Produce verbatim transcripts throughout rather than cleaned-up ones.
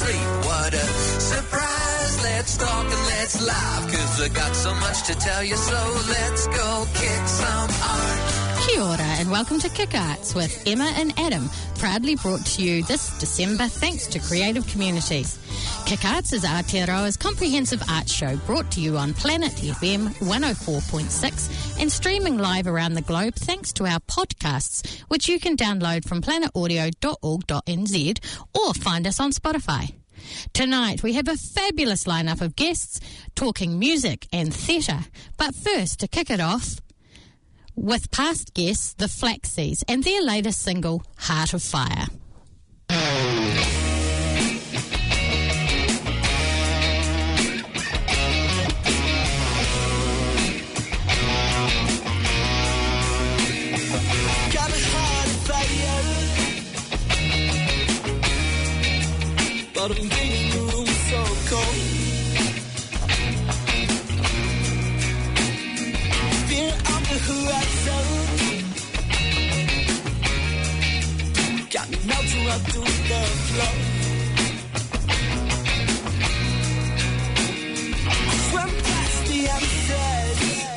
sleep. What a surprise. Let's talk and let's laugh, 'cause I got so much to tell you, so let's go kick some art. Kia ora and welcome to Kick Arts with Emma and Adam, proudly brought to you this December thanks to Creative Communities. Kick Arts is Aotearoa's comprehensive arts show, brought to you on Planet F M one oh four point six and streaming live around the globe thanks to our podcasts, which you can download from planet audio dot org dot n z or find us on Spotify. Tonight we have a fabulous lineup of guests talking music and theatre, but first, to kick it off with past guests, the Flaxies, and their latest single, Heart of Fire. Got a heart of fire, but I'm getting the room so cold. Fear on the horizon got me melting up to the floor. Swim past the sunset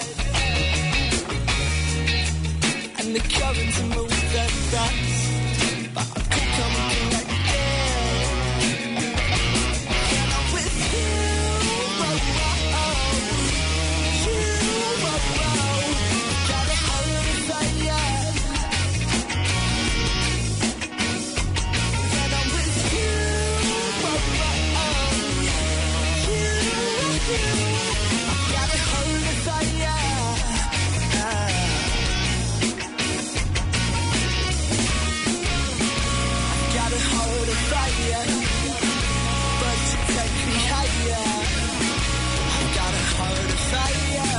and the currents move the thoughts, but I keep coming through like air. And I'm with you, oh, oh, oh. You, oh, oh. Got a heart of fire. And I'm with you, oh, oh, oh. You, you. Got a heart of fire. Got a heart of fire, but you take me higher. I've got a heart of fire.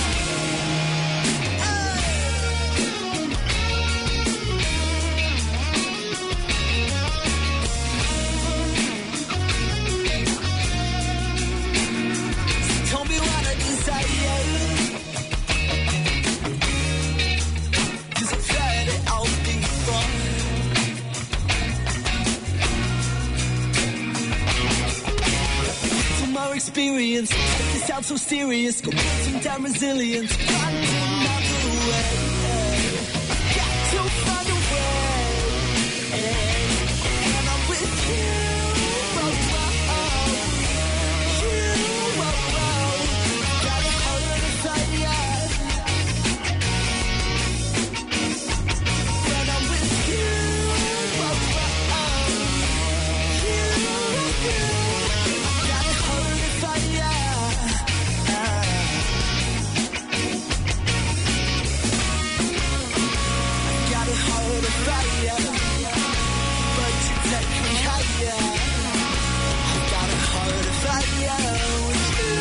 So tell me what I desire, 'cause I've heard it all before. From our experience, take this out so serious. Go building down resilience. Find another way. Got to find a way. And I'm with you. Oh, oh, oh. You, oh, oh. Got a heart of fire. And I'm with you. Oh, oh, oh. You, you. Got a heart of fire. Got a heart of fire, but you take me higher. I've got a heart of fire with you.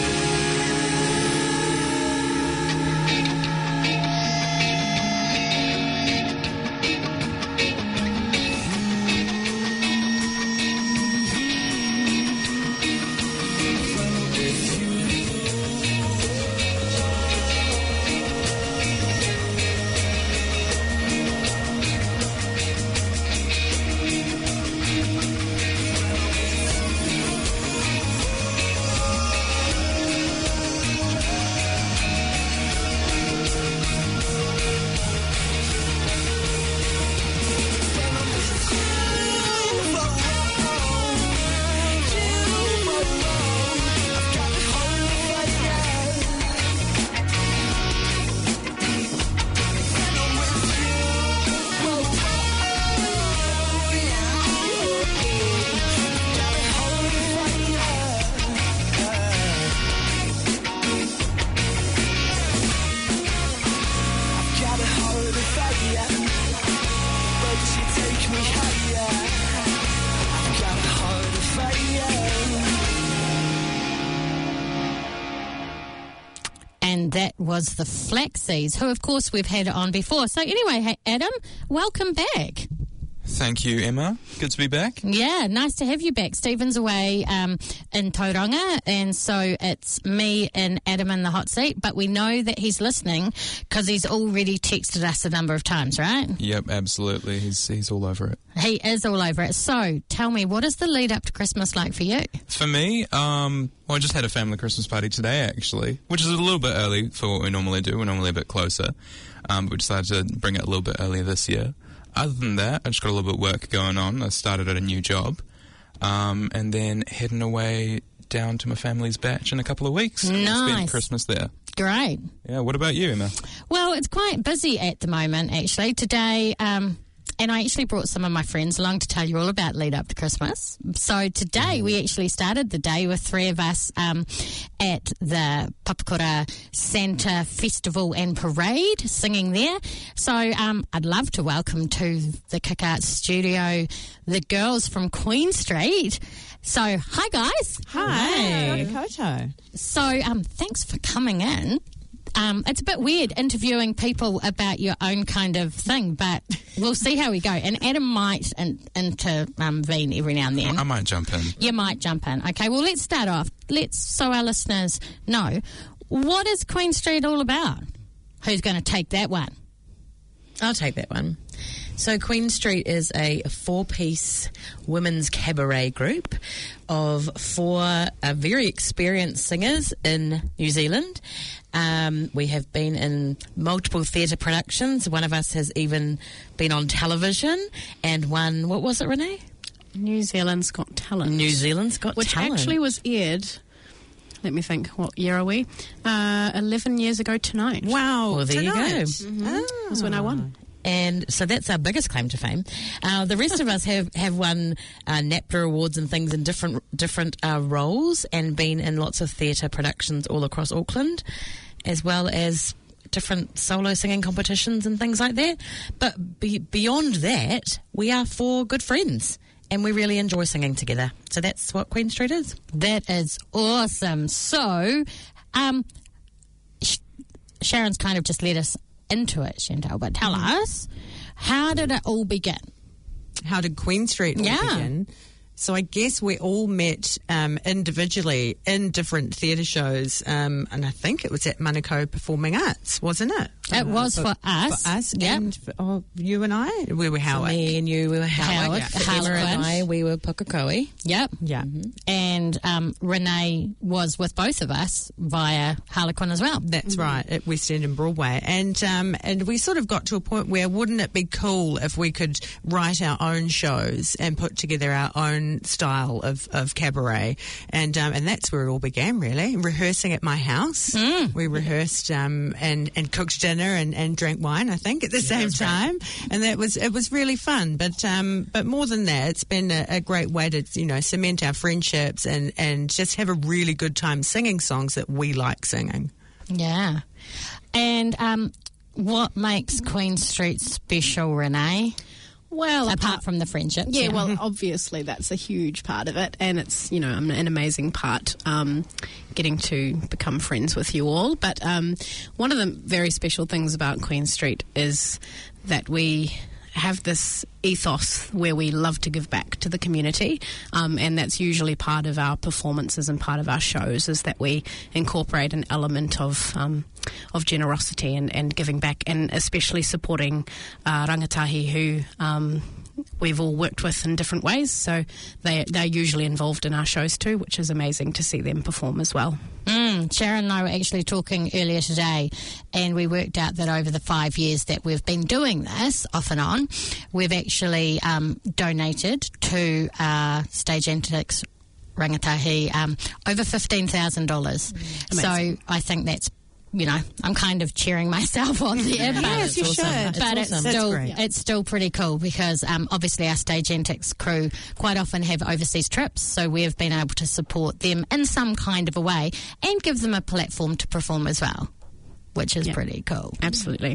And that was the Flaxies, who of course we've had on before. So anyway, hey, Adam, welcome back. Thank you, Emma. Good to be back. Yeah, nice to have you back. Stephen's away um, in Tauranga, and so it's me and Adam in the hot seat, but we know that he's listening because he's already texted us a number of times, right? Yep, absolutely. He's he's all over it. He is all over it. So, tell me, what is the lead up to Christmas like for you? For me, um, well, I just had a family Christmas party today, actually, which is a little bit early for what we normally do. We're normally a bit closer, um, but we decided to bring it a little bit earlier this year. Other than that, I just got a little bit of work going on. I started at a new job, um, and then heading away down to my family's batch in a couple of weeks. Nice. Spend Christmas there. Great. Yeah, what about you, Emma? Well, it's quite busy at the moment, actually. Today, um, and I actually brought some of my friends along to tell you all about lead up to Christmas. So today we actually started the day with three of us um, at the Papakura Santa Festival and Parade, singing there. So um, I'd love to welcome to the Kick Arts studio the girls from Queen Street. So, hi guys. Hi. Koto. So, um, thanks for coming in. Um, it's a bit weird interviewing people about your own kind of thing, but we'll see how we go. And Adam might in, intervene every now and then. I might jump in. You might jump in. Okay, well, let's start off. Let's, so our listeners know, what is Queen Street all about? Who's going to take that one? I'll take that one. So Queen Street is a four-piece women's cabaret group of four uh, very experienced singers in New Zealand. Um, we have been in multiple theatre productions. One of us has even been on television and won, what was it, Renee? New Zealand's Got Talent. New Zealand's Got Which Talent. Which actually was aired, let me think, what year are we? Uh, eleven years ago tonight. Wow. Well, there tonight. you go. Mm-hmm. Oh. Was when I won. And so that's our biggest claim to fame. Uh, the rest of us have, have won uh, NAPTA awards and things in different different uh, roles and been in lots of theatre productions all across Auckland, as well as different solo singing competitions and things like that. But be, beyond that, we are four good friends and we really enjoy singing together. So that's what Queen Street is. That is awesome. So, um, Sh- Sharon's kind of just led us into it, Chantal, but tell mm. us, how did it all begin? How did Queen Street all yeah. begin? So I guess we all met um, individually in different theatre shows, um, and I think it was at Manukau Performing Arts, wasn't it? It uh, was for, for us. For us, yep. and for, oh, you and I, we were Howard. So me and you, we were Howard. Howard. Yeah. Emma and Harlequin. I, we were Pukekohe. Yep. Yeah. Mm-hmm. And um, Renee was with both of us via Harlequin as well. That's mm-hmm. right, at West End and Broadway. And um, and we sort of got to a point where wouldn't it be cool if we could write our own shows and put together our own style of, of cabaret. And um, and that's where it all began, really. Rehearsing at my house. Mm. We rehearsed um, and, and cooked dinner and, and drank wine, I think, at the yeah, same time. Right. And that was it was really fun. But um, but more than that, it's been a, a great way to, you know, cement our friendships and, and just have a really good time singing songs that we like singing. Yeah. And um, what makes Queen Street special, Renee? Well, apart uh, from the friendships. Yeah, yeah, well, obviously that's a huge part of it, and it's, you know, an amazing part um, getting to become friends with you all. But um, one of the very special things about Queen Street is that we have this ethos where we love to give back to the community, um, and that's usually part of our performances and part of our shows, is that we incorporate an element of um, of generosity and, and giving back, and especially supporting uh, rangatahi who um, we've all worked with in different ways. So they, they're usually involved in our shows too, which is amazing to see them perform as well. Mm, Sharon and I were actually talking earlier today, and we worked out that over the five years that we've been doing this, off and on, we've actually um, donated to uh, Stage Antics Rangatahi um, over fifteen thousand dollars. Mm, so I think that's, you know, I'm kind of cheering myself on there. But yes, you awesome. should. But it's it's awesome. still great. it's still pretty cool because um, obviously our Stage Antics crew quite often have overseas trips, so we've been able to support them in some kind of a way and give them a platform to perform as well, which is Yep. pretty cool. Absolutely.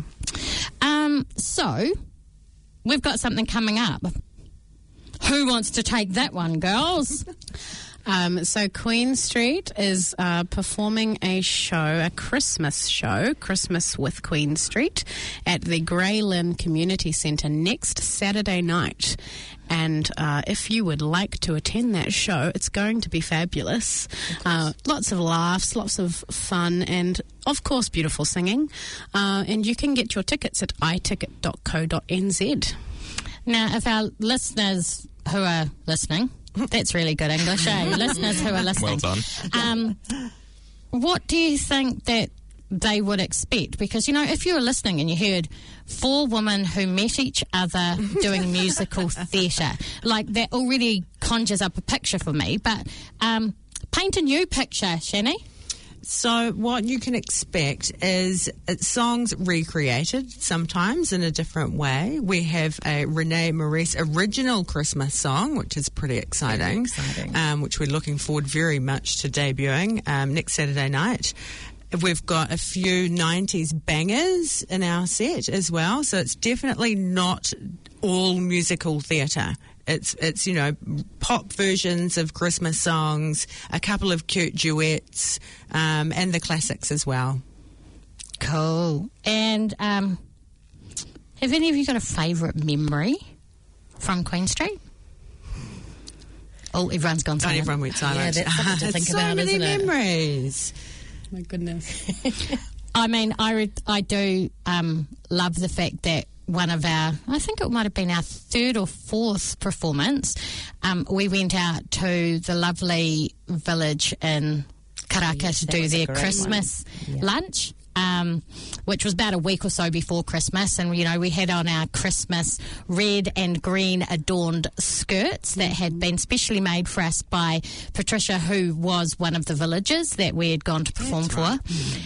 Um, so we've got something coming up. Who wants to take that one, girls? Um, so Queen Street is uh, performing a show, a Christmas show, Christmas with Queen Street, at the Grey Lynn Community Centre next Saturday night. And uh, if you would like to attend that show, it's going to be fabulous. Uh, lots of laughs, lots of fun, and of course beautiful singing. Uh, and you can get your tickets at i ticket dot co dot n z. Now, if our listeners who are listening, that's really good English, eh? Listeners who are listening. Well done. Um, what do you think that they would expect? Because, you know, if you were listening and you heard four women who met each other doing musical theatre, like that already conjures up a picture for me. But um, paint a new picture, Shani. So what you can expect is uh, songs recreated sometimes in a different way. We have a Renee Maurice original Christmas song, which is pretty exciting, exciting. Um, which we're looking forward very much to debuting um, next Saturday night. We've got a few nineties bangers in our set as well, so it's definitely not all musical theatre. It's, it's you know, pop versions of Christmas songs, a couple of cute duets, um, and the classics as well. Cool. And um, have any of you got a favourite memory from Queen Street? Oh, everyone's gone Oh, silent. everyone went silent. Yeah, that's something to think so about, many isn't it? memories. My goodness. I mean, I, re- I do um, love the fact that one of our, I think it might have been our third or fourth performance, um, we went out to the lovely village in Karaka Yes, to that do was a their great Christmas one. Yeah. lunch. Um, which was about a week or so before Christmas, and you know we had on our Christmas red and green adorned skirts that had been specially made for us by Patricia, who was one of the villagers that we had gone to perform for.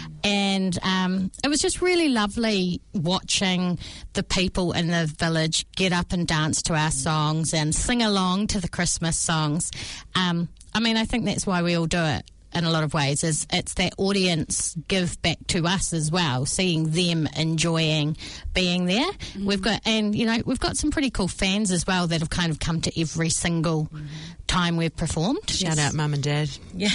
And um, it was just really lovely watching the people in the village get up and dance to our songs and sing along to the Christmas songs. Um, I mean, I think that's why we all do it. In a lot of ways, is it's that audience give back to us as well, seeing them enjoying being there. Mm-hmm. We've got, and you know, we've got some pretty cool fans as well that have kind of come to every single mm-hmm. time we've performed. Shout out Mum and Dad. Yeah.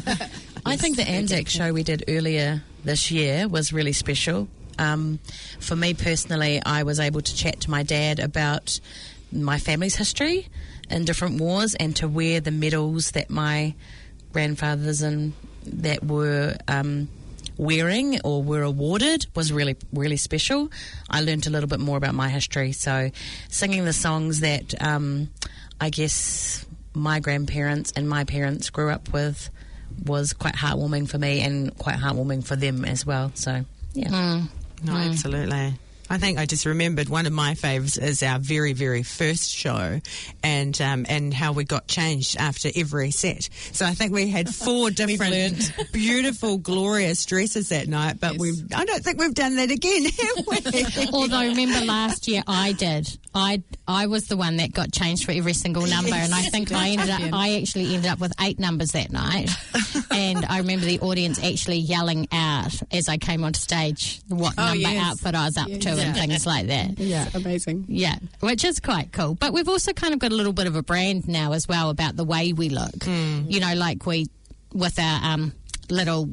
I think the Anzac show we did earlier this year was really special. Um, for me personally, I was able to chat to my dad about my family's history in different wars and to wear the medals that my grandfathers and that were um, wearing or were awarded was really, really special. I learned a little bit more about my history. So singing the songs that um, I guess my grandparents and my parents grew up with was quite heartwarming for me and quite heartwarming for them as well. So, yeah. Mm. No, Mm. absolutely. I think I just remembered one of my faves is our very, very first show, and um, and how we got changed after every set. So I think we had four different beautiful, glorious dresses that night, but Yes. we I don't think we've done that again, have we? Although remember last year I did. I I was the one that got changed for every single number, Yes. and I think I ended up. I actually ended up with eight numbers that night, and I remember the audience actually yelling out as I came onto stage what Oh, number yes. outfit I was up Yes. to and things like that. Yeah, amazing. Yeah, which is quite cool. But we've also kind of got a little bit of a brand now as well about the way we look. Mm. You know, like we with our um, little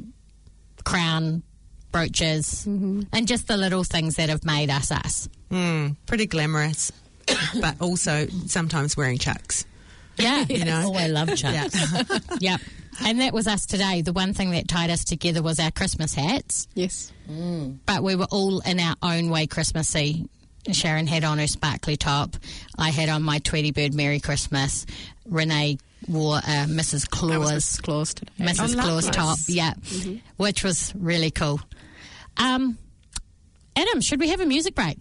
crown brooches and just the little things that have made us us. Mm, pretty glamorous, but also sometimes wearing chucks. Yeah, You know? Oh, I love chucks. Yeah. Yep. And that was us today. The one thing that tied us together was our Christmas hats, Yes. but we were all in our own way Christmassy. Sharon had on her sparkly top. I had on my Tweety Bird Merry Christmas. Renee wore a Missus I was Claus, Missus Claus today. Missus Oh, Claus nice. top, yeah, which was really cool. Um, Adam, should we have a music break?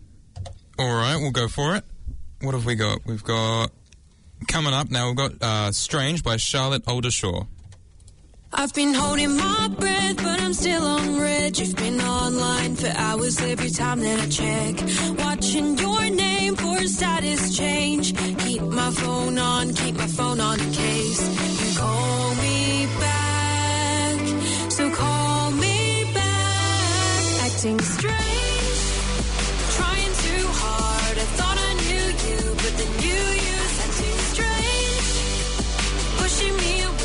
All right, we'll go for it. What have we got? We've got coming up now. We've got uh, "Strange" by Charlotte Aldershaw. I've been holding my breath, but I'm still on red. You've been online for hours every time that I check. Watching your name for a status change. Keep my phone on, keep my phone on in case you call me back. So call me back. Acting strange, trying too hard. I thought I knew you, but then you, you acting strange, pushing me away.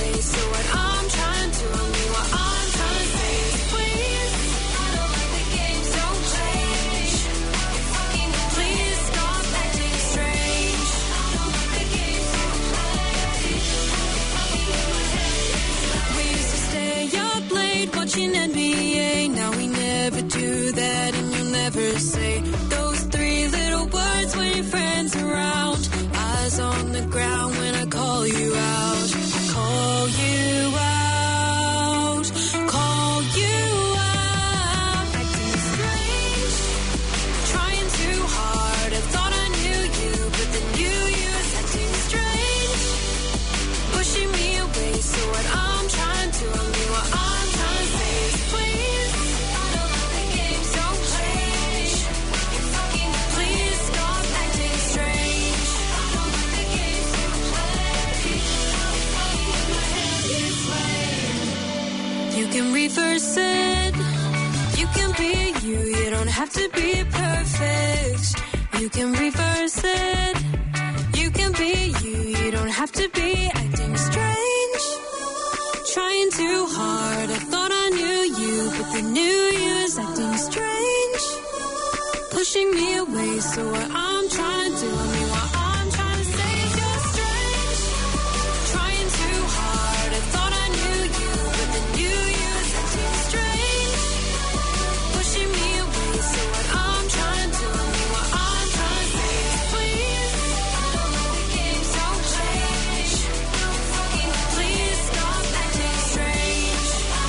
can reverse it. You can be you, you don't have to be perfect. You can reverse it. You can be you, you don't have to be acting strange. Trying too hard, I thought I knew you, but the new you is acting strange. Pushing me away, so what I'm trying to do, I mean what I'm trying to say is you're strange. Trying too hard, I thought I knew you, but the new you is acting strange. Pushing me away, so what I'm trying to do, I mean what I'm trying to say is please, don't change. Please stop acting strange.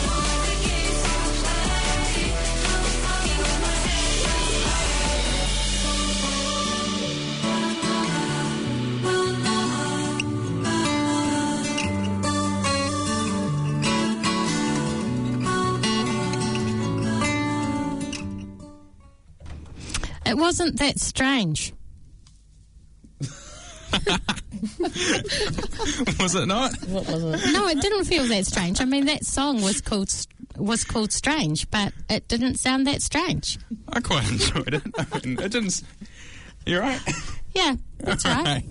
It wasn't that strange. Was it not? What was it? No, it didn't feel that strange. I mean, that song was called was called Strange, but it didn't sound that strange. I quite enjoyed it. I mean, it didn't. s- You're right. Yeah, that's right.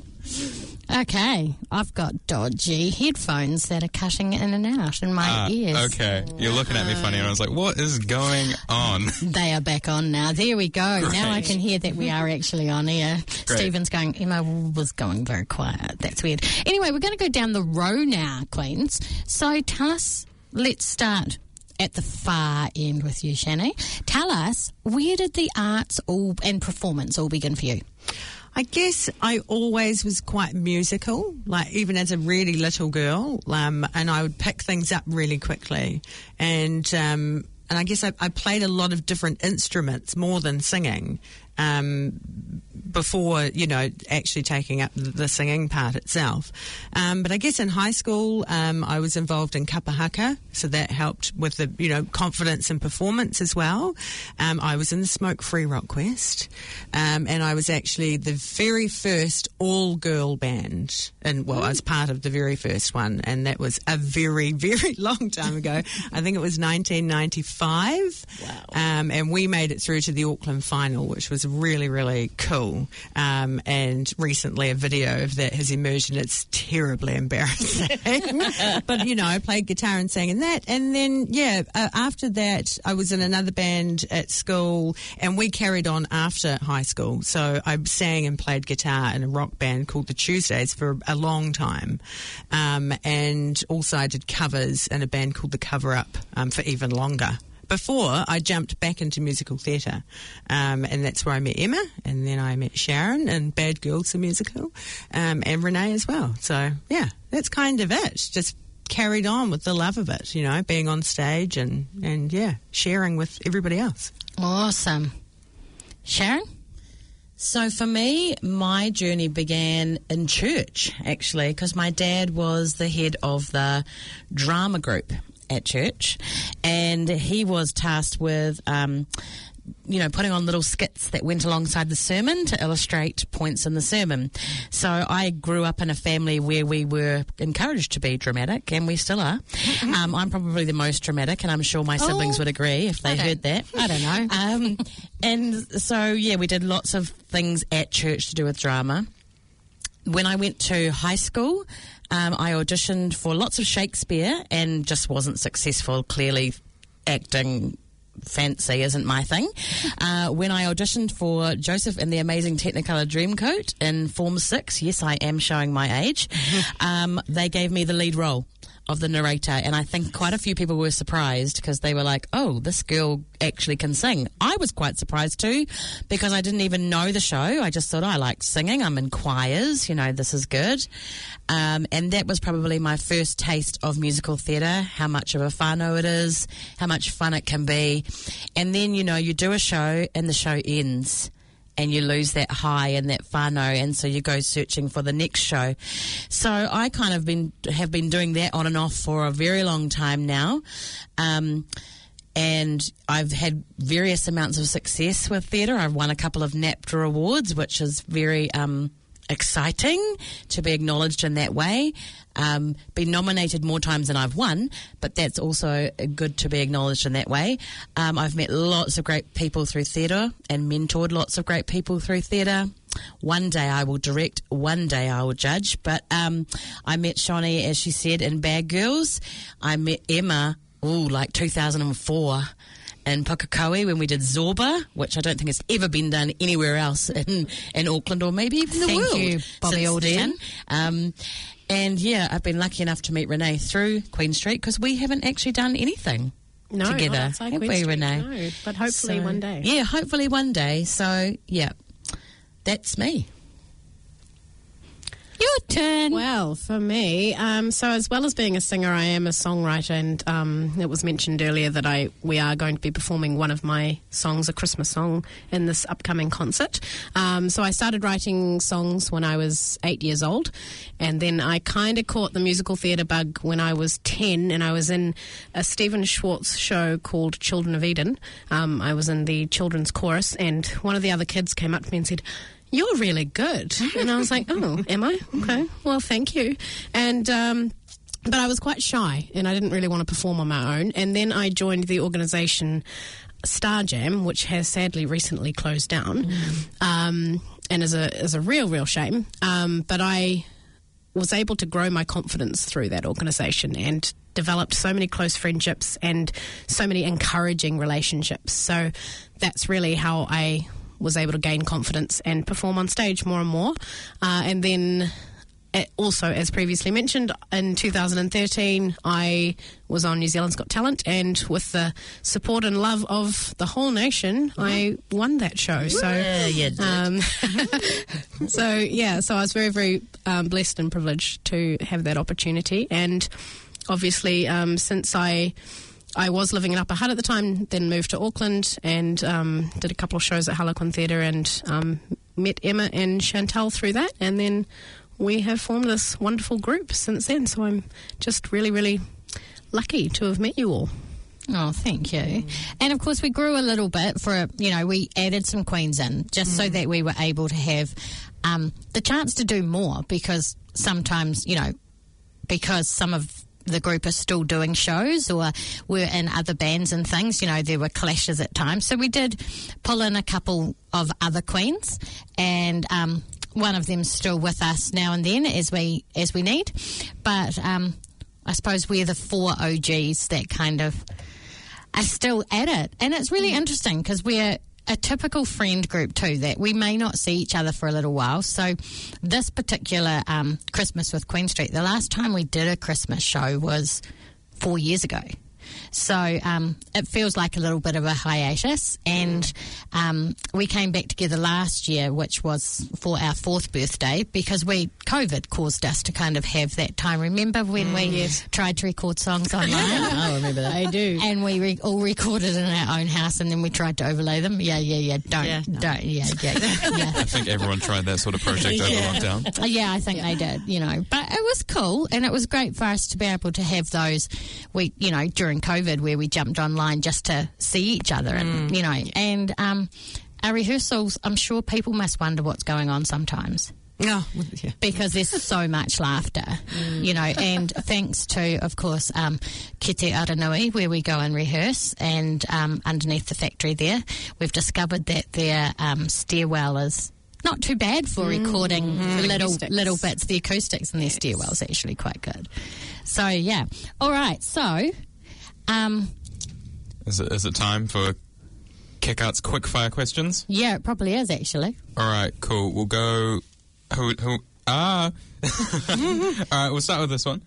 Okay, I've got dodgy headphones that are cutting in and out in my Ah, ears. okay, you're looking at me funny, and I was like, "What is going on?" They are back on now. There we go. Now I Great. can hear that we are actually on air. Great. Stephen's going, Emma was going very quiet. That's weird. Anyway, we're going to go down the row now, Queens. So tell us, let's start at the far end with you, Shani. Tell us, where did the arts all and performance all begin for you? I guess I always was quite musical, like even as a really little girl, um, and I would pick things up really quickly. And um, and I guess I, I played a lot of different instruments more than singing um, before, you know, actually taking up the singing part itself. Um, but I guess in high school, um, I was involved in kapahaka, so that helped with the, you know, confidence and performance as well. Um, I was in the Smoke Free Rock Quest, um, and I was actually the very first all-girl band, and well, I was part of the very first one, and that was a very, very long time ago. I think it was nineteen ninety-five. Wow. Um, and we made it through to the Auckland final, which was really, really cool. Um, and recently a video of that has emerged, and it's terribly embarrassing. But, you know, I played guitar and sang in that. And then, yeah, uh, after that, I was in another band at school, and we carried on after high school. So I sang and played guitar in a rock band called the Tuesdays for a long time. Um, and also I did covers in a band called the Cover Up um, for even longer. Before I jumped back into musical theatre, um, and that's where I met Emma, and then I met Sharon and Bad Girls the Musical, um, and Renee as well. So, yeah, that's kind of it. Just carried on with the love of it, you know, being on stage and, and yeah, sharing with everybody else. Awesome. Sharon? So for me, my journey began in church, actually, because my dad was the head of the drama group at church, and he was tasked with um, you know, putting on little skits that went alongside the sermon to illustrate points in the sermon. So I grew up in a family where we were encouraged to be dramatic, and we still are. um, I'm probably the most dramatic, and I'm sure my siblings Oh, would agree if they I don't- heard that. I don't know. Um, and so, yeah, we did lots of things at church to do with drama. When I went to high school, um, I auditioned for lots of Shakespeare and just wasn't successful. Clearly, acting fancy isn't my thing. Uh, when I auditioned for Joseph and the Amazing Technicolor Dreamcoat in Form six, yes, I am showing my age, um, they gave me the lead role of the narrator, and I think quite a few people were surprised because they were like, oh, this girl actually can sing. I was quite surprised too, because I didn't even know the show. I just thought, oh, I like singing, I'm in choirs, you know, this is good. Um, and that was probably my first taste of musical theatre, how much of a whānau it is, how much fun it can be. And then, you know, you do a show and the show ends, and you lose that high and that whānau, and so you go searching for the next show. So I kind of been have been doing that on and off for a very long time now. Um, and I've had various amounts of success with theatre. I've won a couple of NAPTA awards, which is very um, exciting to be acknowledged in that way. um, been nominated more times than I've won, but that's also good to be acknowledged in that way. Um, I've met lots of great people through theatre and mentored lots of great people through theatre. One day I will direct, one day I will judge. But um, I met Shani, as she said, in Bad Girls. I met Emma, ooh, like two thousand four in Pukekohe when we did Zorba, which I don't think has ever been done anywhere else in, in Auckland or maybe even the Thank world. you, Bobby since Alderton. then. Um, and yeah, I've been lucky enough to meet Renee through Queen Street because we haven't actually done anything No, together, not outside have Queen we, Street, Renee? No, but hopefully So, one day. Yeah, hopefully one day. So, yeah, that's me. Your turn. Well, for me, um, so as well as being a singer, I am a songwriter, and um, it was mentioned earlier that I we are going to be performing one of my songs, a Christmas song, in this upcoming concert. Um, so I started writing songs when I was eight years old, and then I kind of caught the musical theatre bug when I was ten, and I was in a Stephen Schwartz show called Children of Eden. Um, I was in the children's chorus, and one of the other kids came up to me and said, "You're really good." And I was like, "Oh, am I? Okay. Well, thank you." And, um, but I was quite shy and I didn't really want to perform on my own. And then I joined the organisation Star Jam, which has sadly recently closed down, um, and is a, is a real, real shame. Um, but I was able to grow my confidence through that organisation and developed so many close friendships and so many encouraging relationships. So that's really how I was able to gain confidence and perform on stage more and more. Uh, and then uh, also, as previously mentioned, in two thousand thirteen, I was on New Zealand's Got Talent, and with the support and love of the whole nation, I won that show. So, Yeah, you did. um, so yeah, so I was very, very um, blessed and privileged to have that opportunity. And obviously, um, since I I was living in Upper Hutt at the time, then moved to Auckland and um, did a couple of shows at Harlequin Theatre and um, met Emma and Chantal through that. And then we have formed this wonderful group since then. So I'm just really, really lucky to have met you all. Oh, thank you. And of course, we grew a little bit for, you know, we added some queens in just so that we were able to have um, the chance to do more, because sometimes, you know, because some of the group are still doing shows or we're in other bands and things, you know, there were clashes at times. So we did pull in a couple of other queens, and um, one of them's still with us now and then as we as we need. But um, I suppose we're the four O Gs that kind of are still at it. And it's really interesting because we're a typical friend group too, that we may not see each other for a little while. So this particular um, Christmas with Queen Street, the last time we did a Christmas show was four years ago. So um, it feels like a little bit of a hiatus, and um, we came back together last year, which was for our fourth birthday, because we COVID caused us to kind of have that time. Remember when mm, we yes. tried to record songs online? I remember that. I do. And we re- all recorded in our own house, and then we tried to overlay them. Yeah, yeah, yeah. Don't, Yeah, no. don't. Yeah, yeah, yeah. I think everyone tried that sort of project over Yeah. lockdown. Uh, Yeah, I think they did, you know. But it was cool, and it was great for us to be able to have those, we, you know, during COVID, where we jumped online just to see each other, and, you know, and um, our rehearsals, I'm sure people must wonder what's going on sometimes. Oh, yeah. Because there's so much laughter, you know, and thanks to, of course, um, Kite Aranui, where we go and rehearse, and um, underneath the factory there, we've discovered that their um, stairwell is not too bad for recording little Acoustics. little bits. The acoustics in their stairwell is actually quite good. So, yeah. All right, so... Um, Is it, is it time for Kick-Out's quick-fire questions? yeah, it probably is, actually. All right, cool. We'll go... Who, who, ah! All right, we'll start with this one.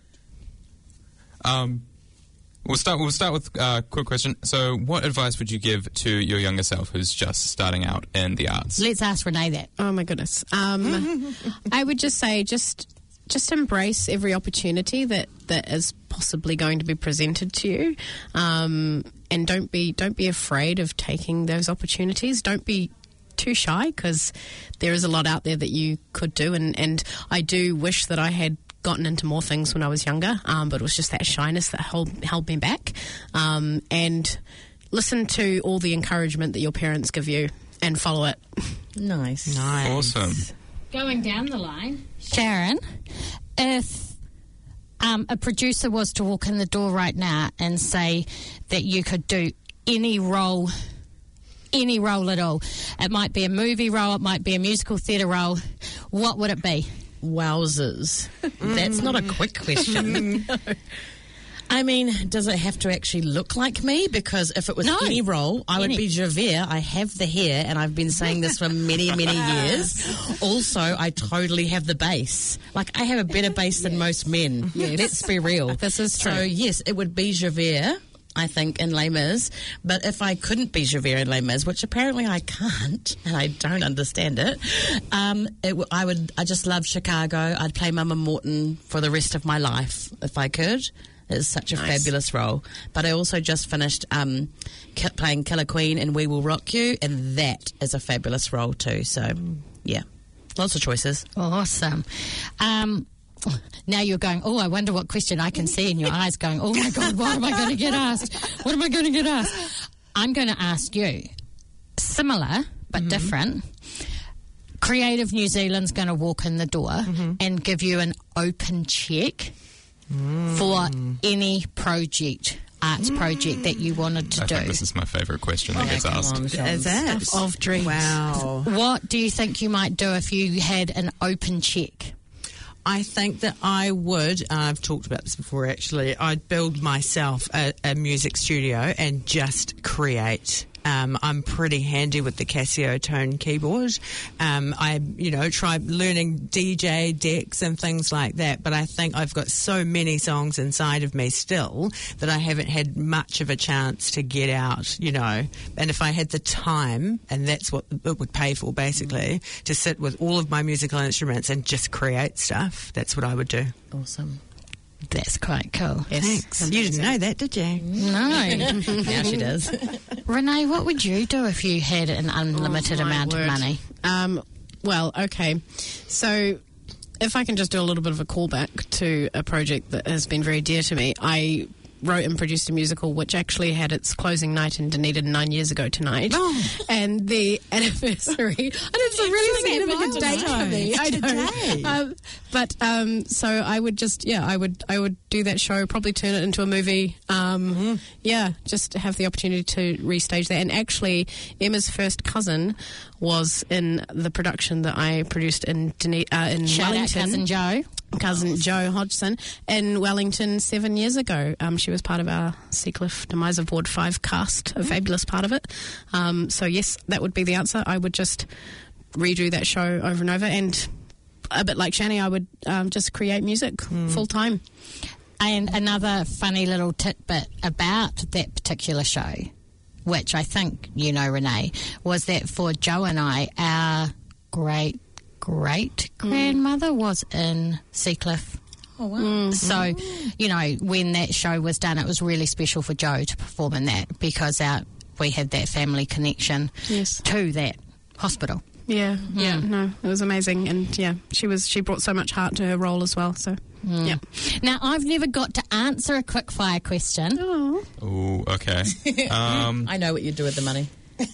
Um, we'll start. We'll start with a uh, quick question. So, what advice would you give to your younger self who's just starting out in the arts? Let's ask Renee that. Oh my goodness. Um, I would just say just just embrace every opportunity that, that is possibly going to be presented to you, um, and don't be don't be afraid of taking those opportunities. Don't be too shy, because there is a lot out there that you could do, and, and I do wish that I had gotten into more things when I was younger, um, but it was just that shyness that held, held me back. Um, and listen to all the encouragement that your parents give you and follow it. Nice. Nice. Awesome. Going down the line, Sharon, if um, a producer was to walk in the door right now and say that you could do any role, any role at all, it might be a movie role, it might be a musical theatre role, what would it be? Wowzers. That's not a quick question. No. I mean, does it have to actually look like me? Because if it was No. any role, I would Any. be Javert. I have the hair, and I've been saying this for many, many years. Also, I totally have the bass. Like, I have a better bass than most men. Yes. Let's be real. This is So, true. yes, it would be Javert, I think, in Les Mis. But if I couldn't be Javert in Les Mis, which apparently I can't, and I don't understand it, um, it w- I would. I just love Chicago. I'd play Mama Morton for the rest of my life if I could. It's such a Nice. fabulous role. But I also just finished um, ki- playing Killer Queen in We Will Rock You, and that is a fabulous role too. So, yeah, lots of choices. Awesome. Um, now you're going, oh, I wonder what question. I can see in your eyes going, oh my God, what am I going to get asked? What am I going to get asked? I'm going to ask you, similar but different. Creative New Zealand's going to walk in the door and give you an open check for any project, arts project that you wanted to I do. think this is my favourite question that gets Come asked. on, Sean. Is it? Stuff of dreams. Wow. What do you think you might do if you had an open check? I think that I would, uh, I've talked about this before actually, I'd build myself a, a music studio and just create. Um, I'm pretty handy with the Casio Tone keyboard. Um, I, you know, try learning D J decks and things like that, but I think I've got so many songs inside of me still that I haven't had much of a chance to get out, you know. And if I had the time, and that's what it would pay for basically, to sit with all of my musical instruments and just create stuff, that's what I would do. Awesome. That's quite cool. Thanks. You didn't know that, did you? No. Now she does. Renee, what would you do if you had an unlimited Oh, my amount word. of money? Um, well, okay. So if I can just do a little bit of a callback to a project that has been very dear to me, I wrote and produced a musical which actually had its closing night in Dunedin nine years ago tonight. Oh. And the anniversary. And it's a really significant date for me. I Today. know. Um, but um, so I would just, yeah, I would I would do that show, probably turn it into a movie. Um, Yeah, just have the opportunity to restage that. And actually, Emma's first cousin was in the production that I produced in Dunedin, uh, in Shout out Wellington. Cousin Joe. Cousin Joe Hodgson in Wellington seven years ago. Um, she was part of our Seacliff Demise of Ward five cast, a fabulous part of it. Um, so, yes, that would be the answer. I would just redo that show over and over. And a bit like Shani, I would um, just create music full time. And another funny little tidbit about that particular show, which I think you know, Renee, was that for Joe and I, our great great grandmother was in Seacliff. Oh, wow. So, you know, when that show was done, it was really special for Joe to perform in that because our, we had that family connection Yes. to that hospital. Yeah, yeah, Mm. no, it was amazing. And, yeah, she was she brought so much heart to her role as well. So, yeah. Now, I've never got to answer a quick fire question. Oh. Ooh, okay. Um, I know what you'd do with the money.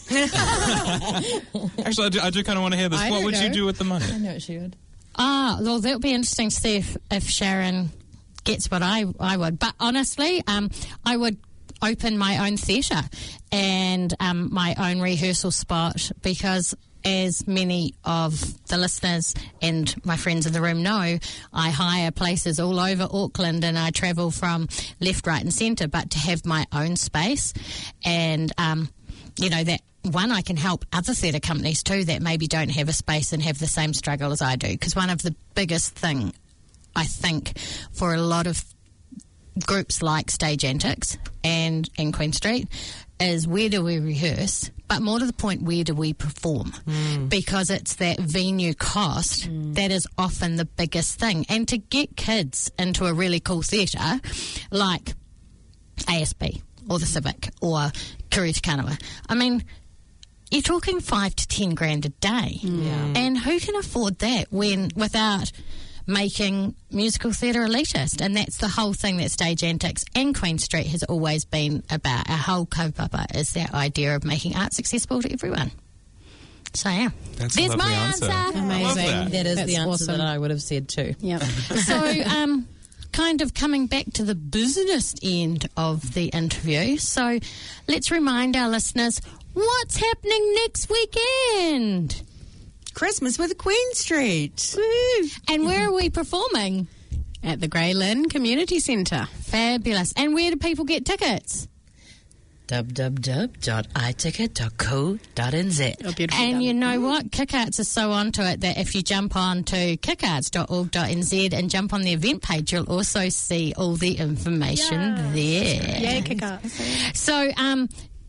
actually, I do, I do kind of want to hear this. I What don't would you know. do with the money? I know what she would. Ah, well, that'll be interesting to see if, if Sharon gets what I, I would. But honestly, um, I would open my own theatre and um, my own rehearsal spot because, as many of the listeners and my friends in the room know, I hire places all over Auckland and I travel from left, right and centre. But to have my own space and, um, you know, that one, I can help other theatre companies too that maybe don't have a space and have the same struggle as I do. Because one of the biggest thing, I think, for a lot of groups like Stage Antics and, and Queen Street is where do we rehearse? But more to the point, where do we perform? Mm. Because it's that venue cost mm. that is often the biggest thing. And to get kids into a really cool theatre like A S B or the Civic or Kuri Te Kanawa, I mean, you're talking five to ten grand a day. Yeah. And who can afford that when without making musical theatre elitist? And that's the whole thing that Stage Antics and Queen Street has always been about. Our whole kaupapa is that idea of making art accessible to everyone. So, yeah. That's There's a lovely my answer. answer. I love Amazing. that. That is That's the answer awesome. that I would have said too. Yeah. So, um, kind of coming back to the business end of the interview. So let's remind our listeners what's happening next weekend. Christmas with Queen Street. Woo! And where are we performing? At the Grey Lynn Community Centre. Fabulous. And where do people get tickets? w w w dot i ticket dot co dot n z. Oh, beautiful. And done. you know what? Kick-Arts is so onto it that if you jump on to kick arts dot org dot n z and jump on the event page, you'll also see all the information there. Yay, Kick-Arts. So, um,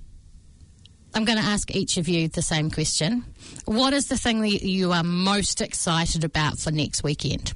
I'm going to ask each of you the same question. What is the thing that you are most excited about for next weekend?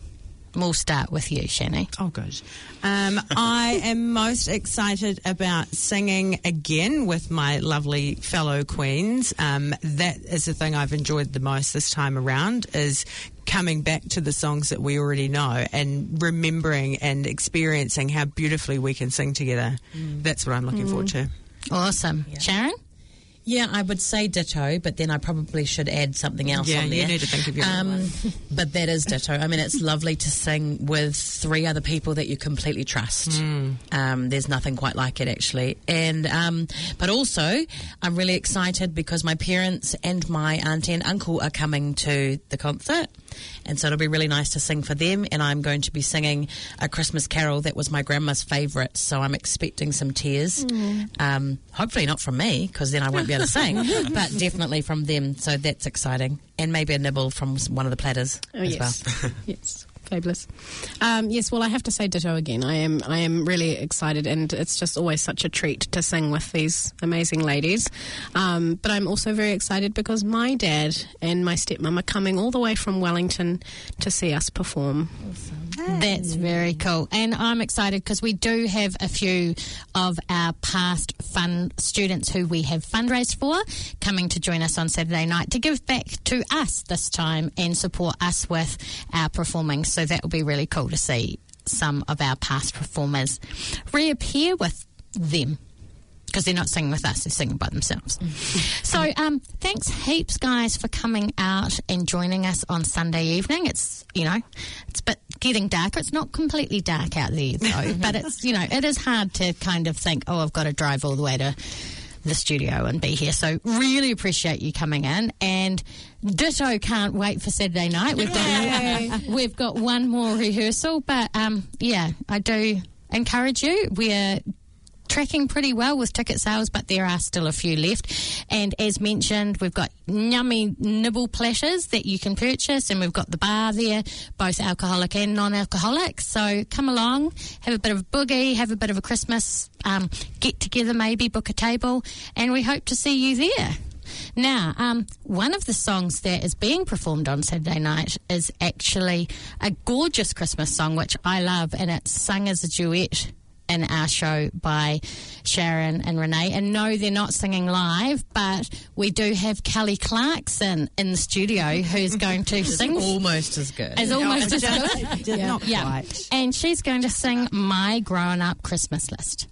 We'll start with you, Shani. Oh, good. Um, I am most excited about singing again with my lovely fellow queens. Um, that is the thing I've enjoyed the most this time around, is coming back to the songs that we already know and remembering and experiencing how beautifully we can sing together. Mm. That's what I'm looking mm. forward to. Awesome. Yeah. Sharon? Yeah, I would say ditto, but then I probably should add something else yeah, on there. You need to think of your um, own one. But that is ditto. I mean, it's lovely to sing with three other people that you completely trust. Mm. Um, there's nothing quite like it, actually. And um, but also, I'm really excited because my parents and my auntie and uncle are coming to the concert. And so it'll be really nice to sing for them. And I'm going to be singing a Christmas carol that was my grandma's favourite. So I'm expecting some tears. Mm. Um, hopefully not from me, because then I won't be able to sing, but definitely from them. So that's exciting. And maybe a nibble from one of the platters oh, as yes. well. Yes. Fabulous. Um, yes, well, I have to say ditto again. I am I am really excited, and it's just always such a treat to sing with these amazing ladies. Um, but I'm also very excited because my dad and my stepmom are coming all the way from Wellington to see us perform. Awesome. That's very cool. And I'm excited because we do have a few of our past fun students who we have fundraised for coming to join us on Saturday night to give back to us this time and support us with our performing. So that will be really cool to see some of our past performers reappear with them, because they're not singing with us, they're singing by themselves. So um, thanks heaps, guys, for coming out and joining us on Sunday evening. It's, you know, it's a bit getting darker. It's not completely dark out there, though, but it's, you know, it is hard to kind of think, oh, I've got to drive all the way to the studio and be here. So really appreciate you coming in, and ditto can't wait for Saturday night. We've got we've got one more rehearsal, but um, yeah, I do encourage you. We're tracking pretty well with ticket sales, but there are still a few left. And as mentioned, we've got yummy nibble platters that you can purchase, and we've got the bar there, both alcoholic and non-alcoholic. So come along, have a bit of a boogie, have a bit of a Christmas um, get together, maybe book a table, and we hope to see you there. Now, um, one of the songs that is being performed on Saturday night is actually a gorgeous Christmas song, which I love, and it's sung as a duet in our show by Sharon and Renee. And no, they're not singing live, but we do have Kelly Clarkson in the studio who's going to sing. Almost as good. Is almost as good. Just Yeah. not Yeah. quite. And she's going to sing My Grown Up Christmas List.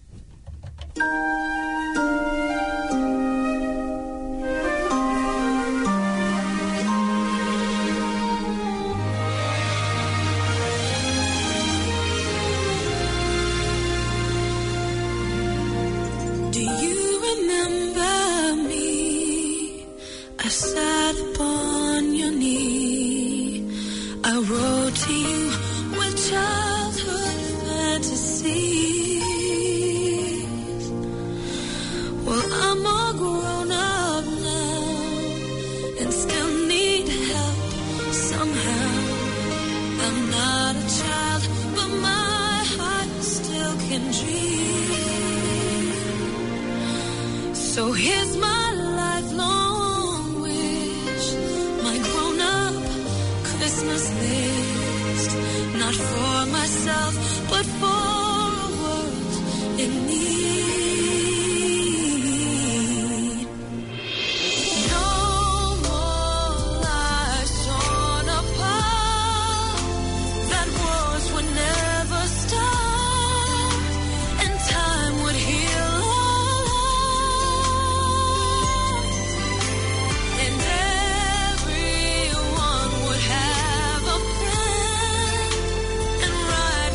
Do you remember me? I sat upon your knee. I wrote to you with childhood fantasies. Well, I'm all grown up now and still need help somehow. I'm not a child, but my heart still can dream. So here's my lifelong wish, my grown-up Christmas list. Not for myself, but for a world in need. No more lies torn apart. That wars would never stop, and time would heal all hearts, and everyone would have a friend and right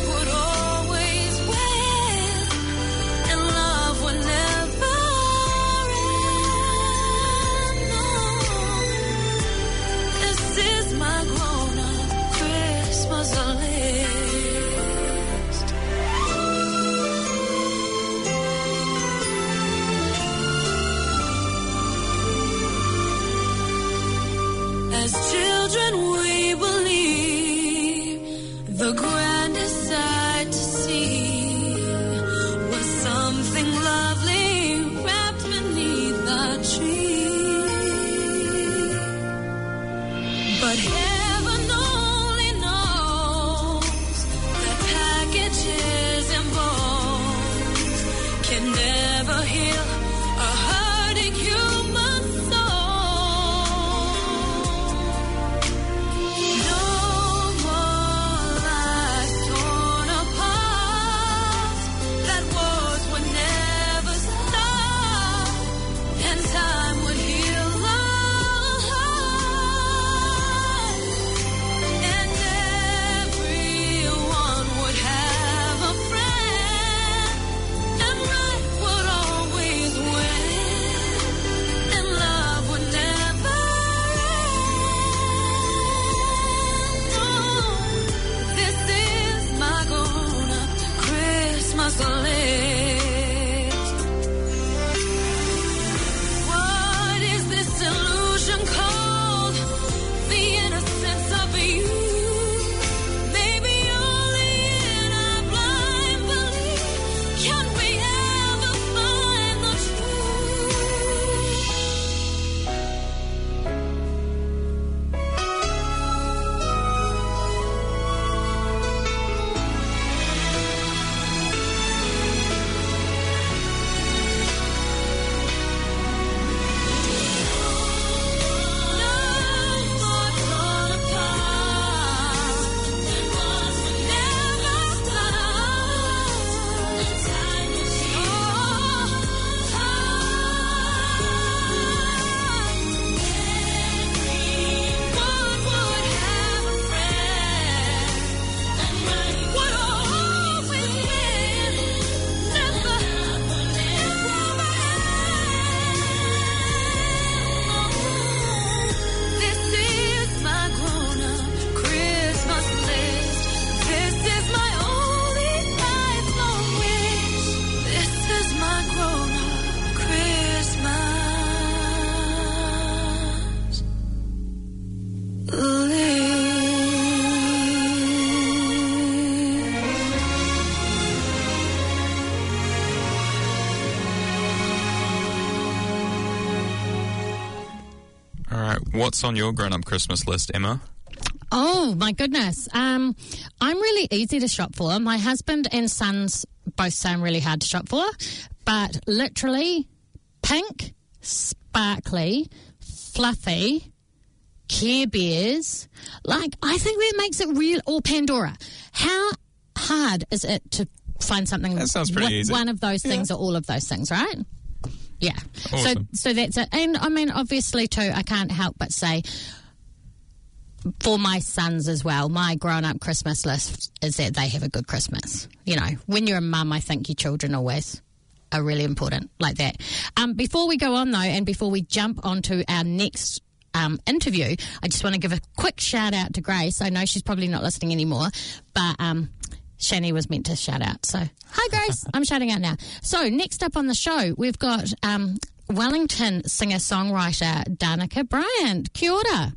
What's on your grown-up Christmas list, Emma? Oh, my goodness. Um, I'm really easy to shop for. My husband and sons both say I'm really hard to shop for, but literally pink, sparkly, fluffy, Care Bears. Like, I think that makes it real, or Pandora. How hard is it to find something That sounds pretty one, easy. one of those things Yeah. or all of those things, right? Yeah. Awesome. So so that's it. And I mean, obviously too, I can't help but say for my sons as well, my grown-up Christmas list is that they have a good Christmas. You know, when you're a mum, I think your children always are really important like that. Um, before we go on though, and before we jump onto our next um, interview, I just want to give a quick shout out to Grace. I know she's probably not listening anymore, but um, Shani was meant to shout out. So, hi Grace, I'm shouting out now. So, next up on the show, we've got um, Wellington singer-songwriter Danica Bryant. Kia ora.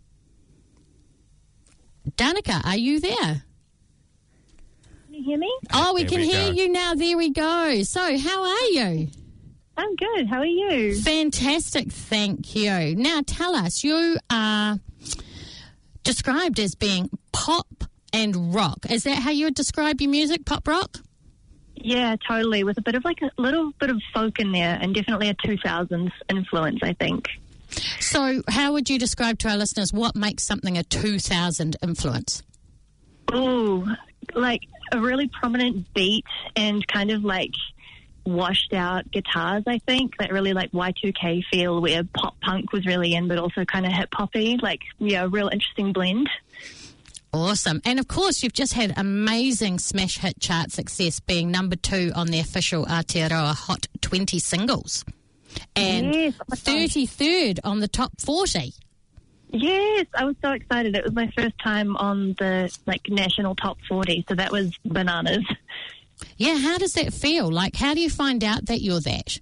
Danica, are you there? Can you hear me? Oh, we There can we hear go. you now. There we go. So, how are you? I'm good. How are you? Fantastic, thank you. Now, tell us, you are described as being pop and rock. Is that how you would describe your music, pop rock? Yeah, totally. With a bit of like a little bit of folk in there, and definitely a two thousands influence, I think. So, how would you describe to our listeners what makes something a two thousand influence? Ooh, like a really prominent beat and kind of like washed out guitars, I think. That really like Y two K feel where pop punk was really in, but also kind of hip hoppy. Like, yeah, a real interesting blend. Awesome. And of course, you've just had amazing smash hit chart success, being number two on the official Aotearoa Hot twenty singles. And Yes, oh my gosh. thirty-third on the top forty. Yes, I was so excited. It was my first time on the like national top forty, so that was bananas. Yeah, how does that feel? Like, how do you find out that you're that?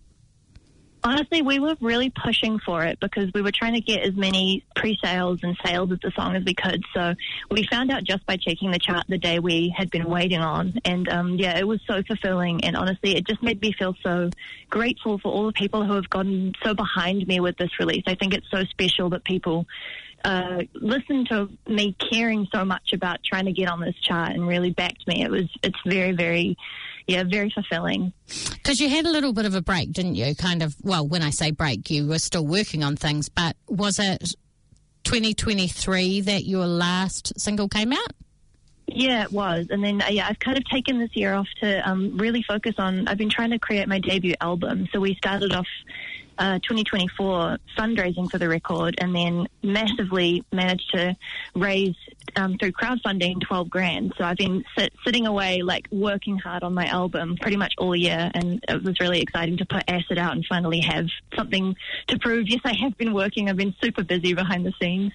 Honestly, we were really pushing for it because we were trying to get as many pre-sales and sales of the song as we could. So we found out just by checking the chart the day we had been waiting on. And um, yeah, it was so fulfilling. And honestly, it just made me feel so grateful for all the people who have gotten so behind me with this release. I think it's so special that people uh, listened to me caring so much about trying to get on this chart and really backed me. It was, it's very, very, yeah, very fulfilling. Because you had a little bit of a break, didn't you? Kind of, well, when I say break, you were still working on things, but was it twenty twenty-three that your last single came out? Yeah, it was. And then, uh, yeah, I've kind of taken this year off to um, really focus on, I've been trying to create my debut album. So we started off uh, twenty twenty-four fundraising for the record and then massively managed to raise um, through crowdfunding twelve grand. So I've been sit, sitting away, like working hard on my album pretty much all year. And it was really exciting to put Acid out and finally have something to prove. Yes, I have been working. I've been super busy behind the scenes.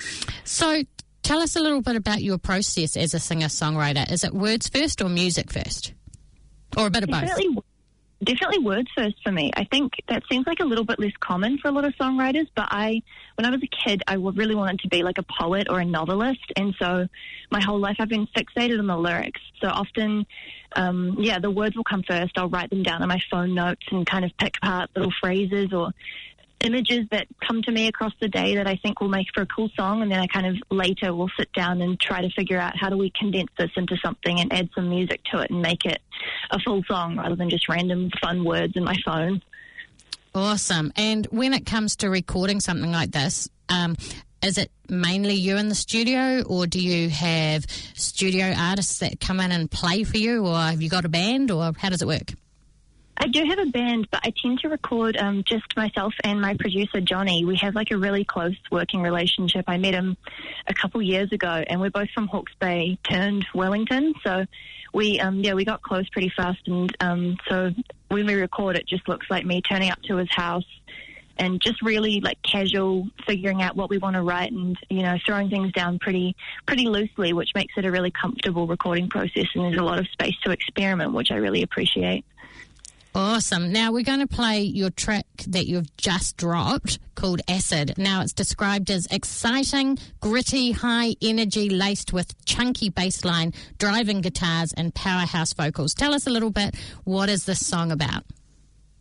So tell us a little bit about your process as a singer-songwriter. Is it words first or music first? Or a bit of both? Definitely, definitely words first for me. I think that seems like a little bit less common for a lot of songwriters, but I, when I was a kid, I would really wanted to be like a poet or a novelist, and so my whole life I've been fixated on the lyrics. So often, um, yeah, the words will come first. I'll write them down on my phone notes and kind of pick apart little phrases or images that come to me across the day that I think will make for a cool song, and then I kind of later will sit down and try to figure out how do we condense this into something and add some music to it and make it a full song rather than just random fun words in my phone. Awesome. And when it comes to recording something like this, um, is it mainly you in the studio, or do you have studio artists that come in and play for you, or have you got a band, or how does it work? I do have a band, but I tend to record um, just myself and my producer, Johnny. We have like a really close working relationship. I met him a couple years ago, and we're both from Hawke's Bay turned Wellington. So we, um, yeah, we got close pretty fast. And um, so when we record, it just looks like me turning up to his house and just really like casual figuring out what we want to write and, you know, throwing things down pretty, pretty loosely, which makes it a really comfortable recording process. And there's a lot of space to experiment, which I really appreciate. Awesome. Now we're going to play your track that you've just dropped called Acid. Now it's described as exciting, gritty, high energy laced with chunky bass line, driving guitars and powerhouse vocals. Tell us a little bit, what is this song about?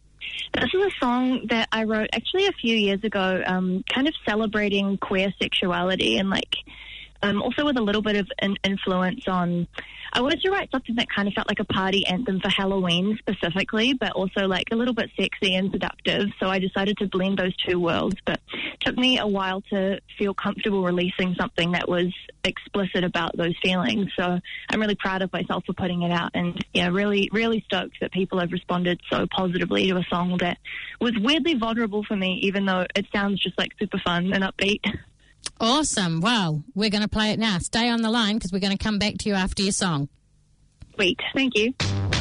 This is a song that I wrote actually a few years ago, um, kind of celebrating queer sexuality and like um, also with a little bit of an influence on. I wanted to write something that kind of felt like a party anthem for Halloween specifically, but also like a little bit sexy and seductive. So I decided to blend those two worlds, but it took me a while to feel comfortable releasing something that was explicit about those feelings. So I'm really proud of myself for putting it out, and yeah, really, really stoked that people have responded so positively to a song that was weirdly vulnerable for me, even though it sounds just like super fun and upbeat. Awesome. Well, we're going to play it now. Stay on the line because we're going to come back to you after your song. Sweet. Thank you.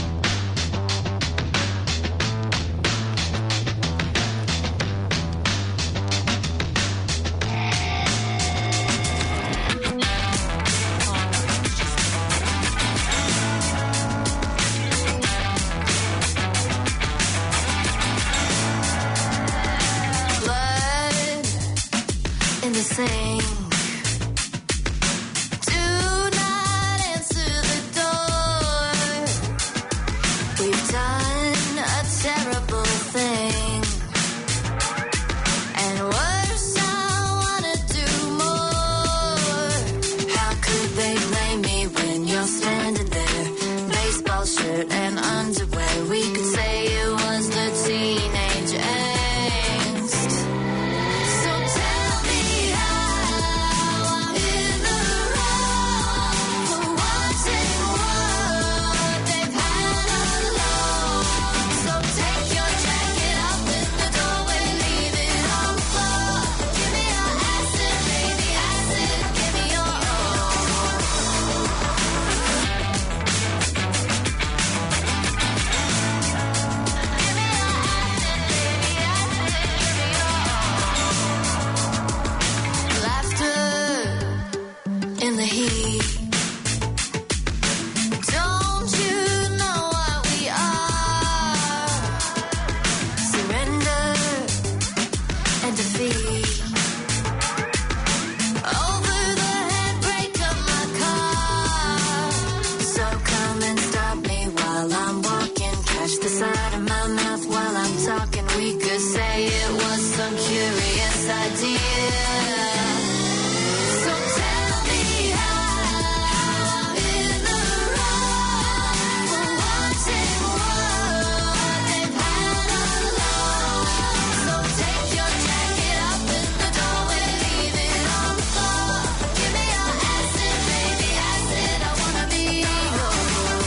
Blood in the sink. Do not answer the door. We've done a terrible thing. And worse, I wanna do more. How could they blame me when you're standing there? Baseball shirt and underwear. We could say it was the teenage angst. So tell me how I'm in the wrong for wanting what they've had alone. So take your jacket out with the doorway, leave it on the floor. Give me your acid, baby, acid, give me your laughter in the heat. Don't you know what we are? Surrender and defeat. Over the handbrake of my car. So come and stop me while I'm walking. Catch the side of my mouth while I'm talking. We could say it was some curious idea. So tell me how I'm in the wrong for wanting what they've had alone. So take your jacket out with the doorway, leave it on the floor. Give me your acid, baby, acid. I wanna be yours.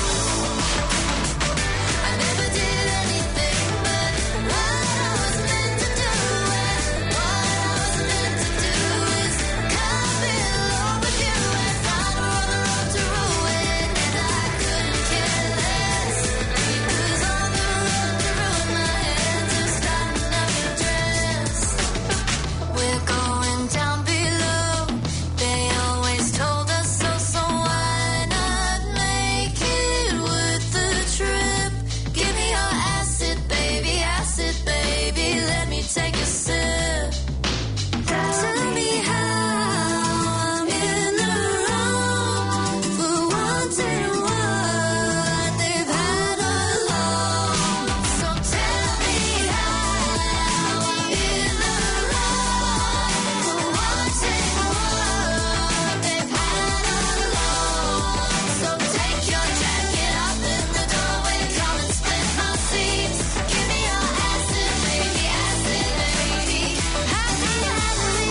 I never did anything but what I was meant to do, and what I was meant to do is come in love with you and find her on the road to ruin, and I couldn't care less, because on the road to ruin my hands are starting up your dress. We're going down below. They always told us so, so why not make it worth the trip? Give me your acid, baby, acid, baby, let me take a sip. Tell me how I'm in the wrong for wanting what they've had alone. So tell me how I'm in the wrong for wanting what they've had alone. So take your jacket off in the doorway, come and split my seats. Give me your acid, baby, acid, baby, happy, happy.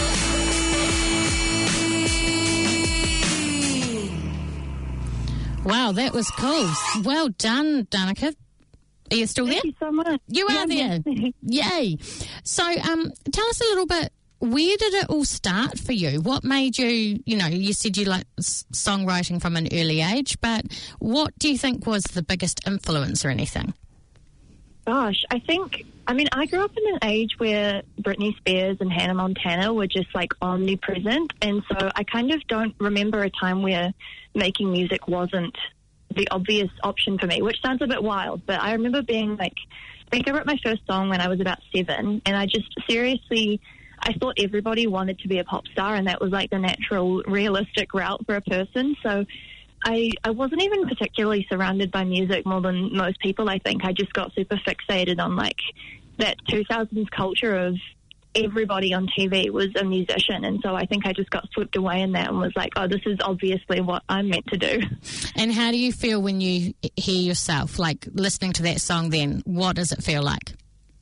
Wow, that was cool. Well done, Danica. Are you still there? Thank you so much. You are Yeah, there. yeah. Yay. So um, tell us a little bit, where did it all start for you? What made you, you know, you said you like s- songwriting from an early age, but what do you think was the biggest influence or anything? Gosh, I think, I mean, I grew up in an age where Britney Spears and Hannah Montana were just like omnipresent. And so I kind of don't remember a time where making music wasn't the obvious option for me, which sounds a bit wild. But I remember being like, I think I wrote my first song when I was about seven. And I just seriously, I thought everybody wanted to be a pop star, and that was like the natural, realistic route for a person. So I, I wasn't even particularly surrounded by music more than most people, I think. I just got super fixated on, like, that two thousands culture of everybody on T V was a musician. And so I think I just got swept away in that and was like, oh, this is obviously what I'm meant to do. And how do you feel when you hear yourself, like, listening to that song then? What does it feel like?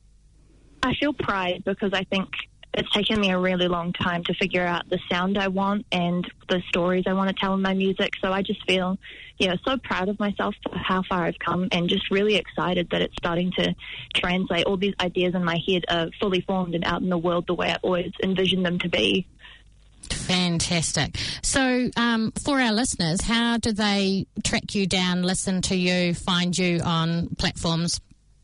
I feel pride because I think it's taken me a really long time to figure out the sound I want and the stories I want to tell in my music. So I just feel, yeah, so proud of myself for how far I've come and just really excited that it's starting to translate. All these ideas in my head are fully formed and out in the world the way I always envisioned them to be. Fantastic. So um, for our listeners, how do they track you down, listen to you, find you on platforms?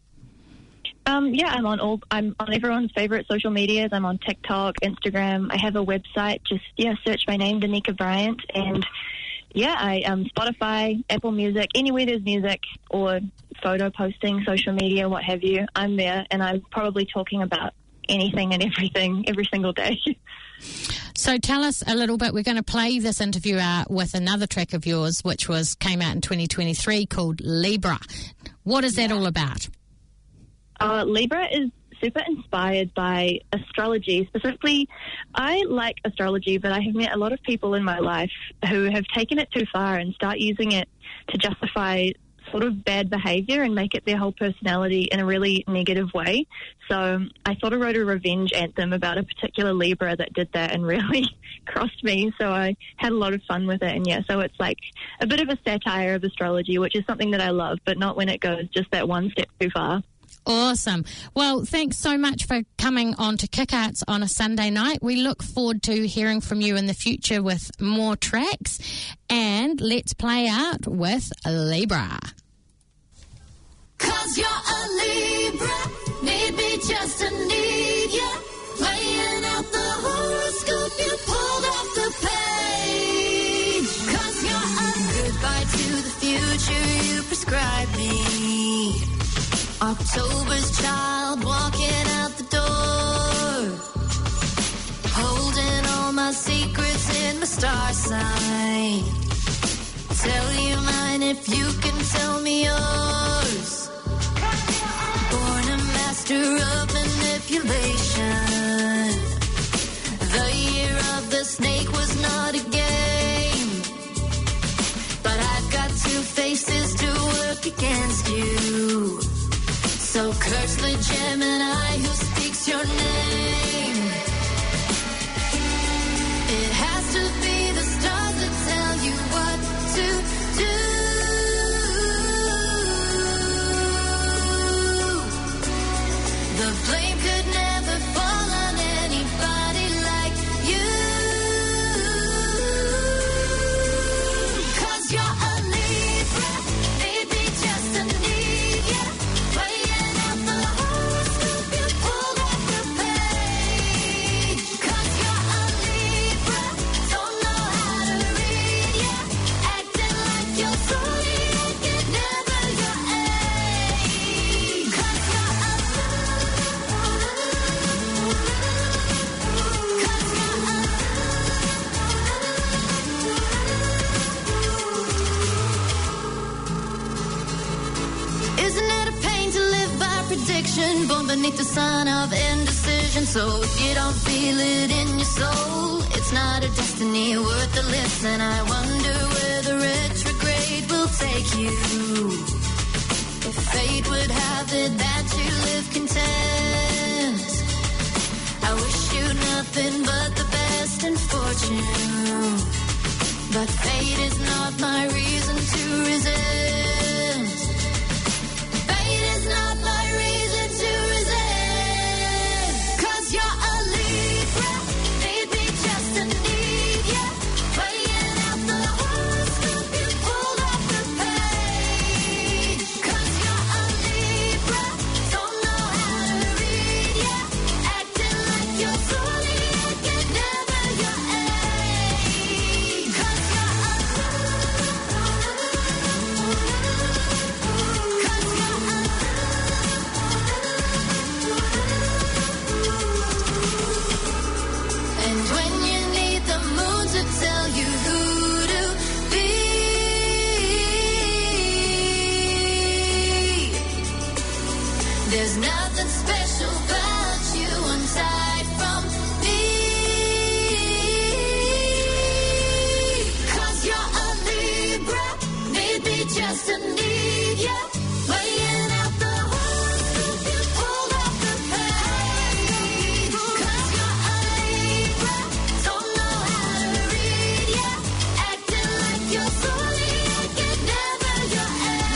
Um, yeah, I'm on all. I'm on everyone's favorite social medias. I'm on TikTok, Instagram. I have a website. Just yeah, search my name, Danica Bryant, and yeah, I um Spotify, Apple Music, anywhere there's music or photo posting, social media, what have you. I'm there, and I'm probably talking about anything and everything every single day. So tell us a little bit. We're going to play this interview out with another track of yours, which was came out in twenty twenty-three, called Libra. What is that all about? Uh, Libra is super inspired by astrology. Specifically, I like astrology, but I have met a lot of people in my life who have taken it too far and start using it to justify sort of bad behavior and make it their whole personality in a really negative way. So I sort of wrote a revenge anthem about a particular Libra that did that and really crossed me. So I had a lot of fun with it. And yeah, so it's like a bit of a satire of astrology, which is something that I love, but not when it goes just that one step too far. Awesome. Well, thanks so much for coming on to Kick Arts on a Sunday night. We look forward to hearing from you in the future with more tracks. And let's play out with Libra. Cause you're a Libra, maybe just a need ya. Playing out the horoscope you pulled off the page. Cause you're a goodbye to the future you prescribed me. October's child walking out the door, holding all my secrets in my star sign. Tell you mine if you can tell me yours. Born a master of manipulation. The year of the snake was not a game, but I've got two faces to work against you. So curse the Gemini who speaks your name. It has to be the stars that tell you what to do. The blame could never fall on anybody like you. Cause you're a Libra, maybe just a need ya. Playing out the horoscope you pulled off the page. Cause you're a Libra, don't know how to read ya. Acting like you're zodiac and never your age. Cause you're a Isn't it a pain to live by prediction, born beneath the sun of indecision? So if you don't feel it in your soul, it's not a destiny worth the listen. I wonder where the retrograde will take you. If fate would have it that you live content, I wish you nothing but the best in fortune. But fate is not my reason to resent. Fate is not my reason to resent. Cause you're a Libra, maybe just a need ya. Playing out the horoscope you pulled off the page. Cause you're a Libra, don't know how to read ya. Acting like you're zodiac and never your age. Cause you're a There's nothing special about you aside from me. 'Cause you're a Libra, maybe just a need ya. Weighing out the horse, you pulled off the page. 'Cause you're a Libra, don't know how to read ya. Acting like you're zodiac and never your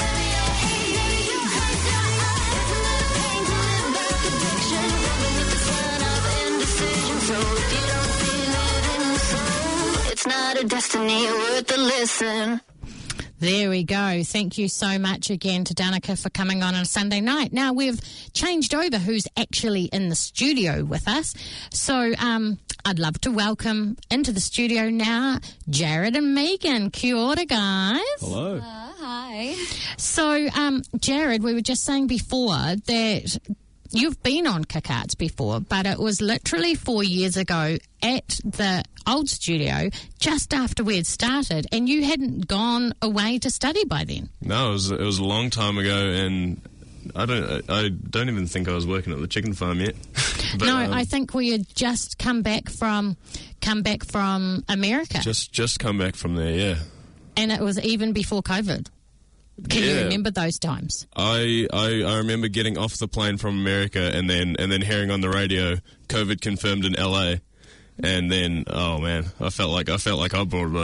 age. 'Cause you're a angel in bad conviction, rolling with the sun of indecision. So if you don't feel it in the soul, it's not a destiny worth a listen. There we go. Thank you so much again to Danica for coming on on a Sunday night. Now, we've changed over who's actually in the studio with us. So um, I'd love to welcome into the studio now Jared and Megan. Kia ora, guys. Hello. Uh, hi. So, um, Jared, we were just saying before that you've been on Kick Arts before, but it was literally four years ago at the old studio, just after we had started, and you hadn't gone away to study by then. No, it was it was a long time ago, and I don't I don't even think I was working at the chicken farm yet. but, no, um, I think we had just come back from come back from America, just just come back from there. Yeah, and it was even before COVID. Can you Yeah. remember those times? I, I I remember getting off the plane from America, and then and then hearing on the radio COVID confirmed in L A. And then, oh man, I felt like I felt like I brought it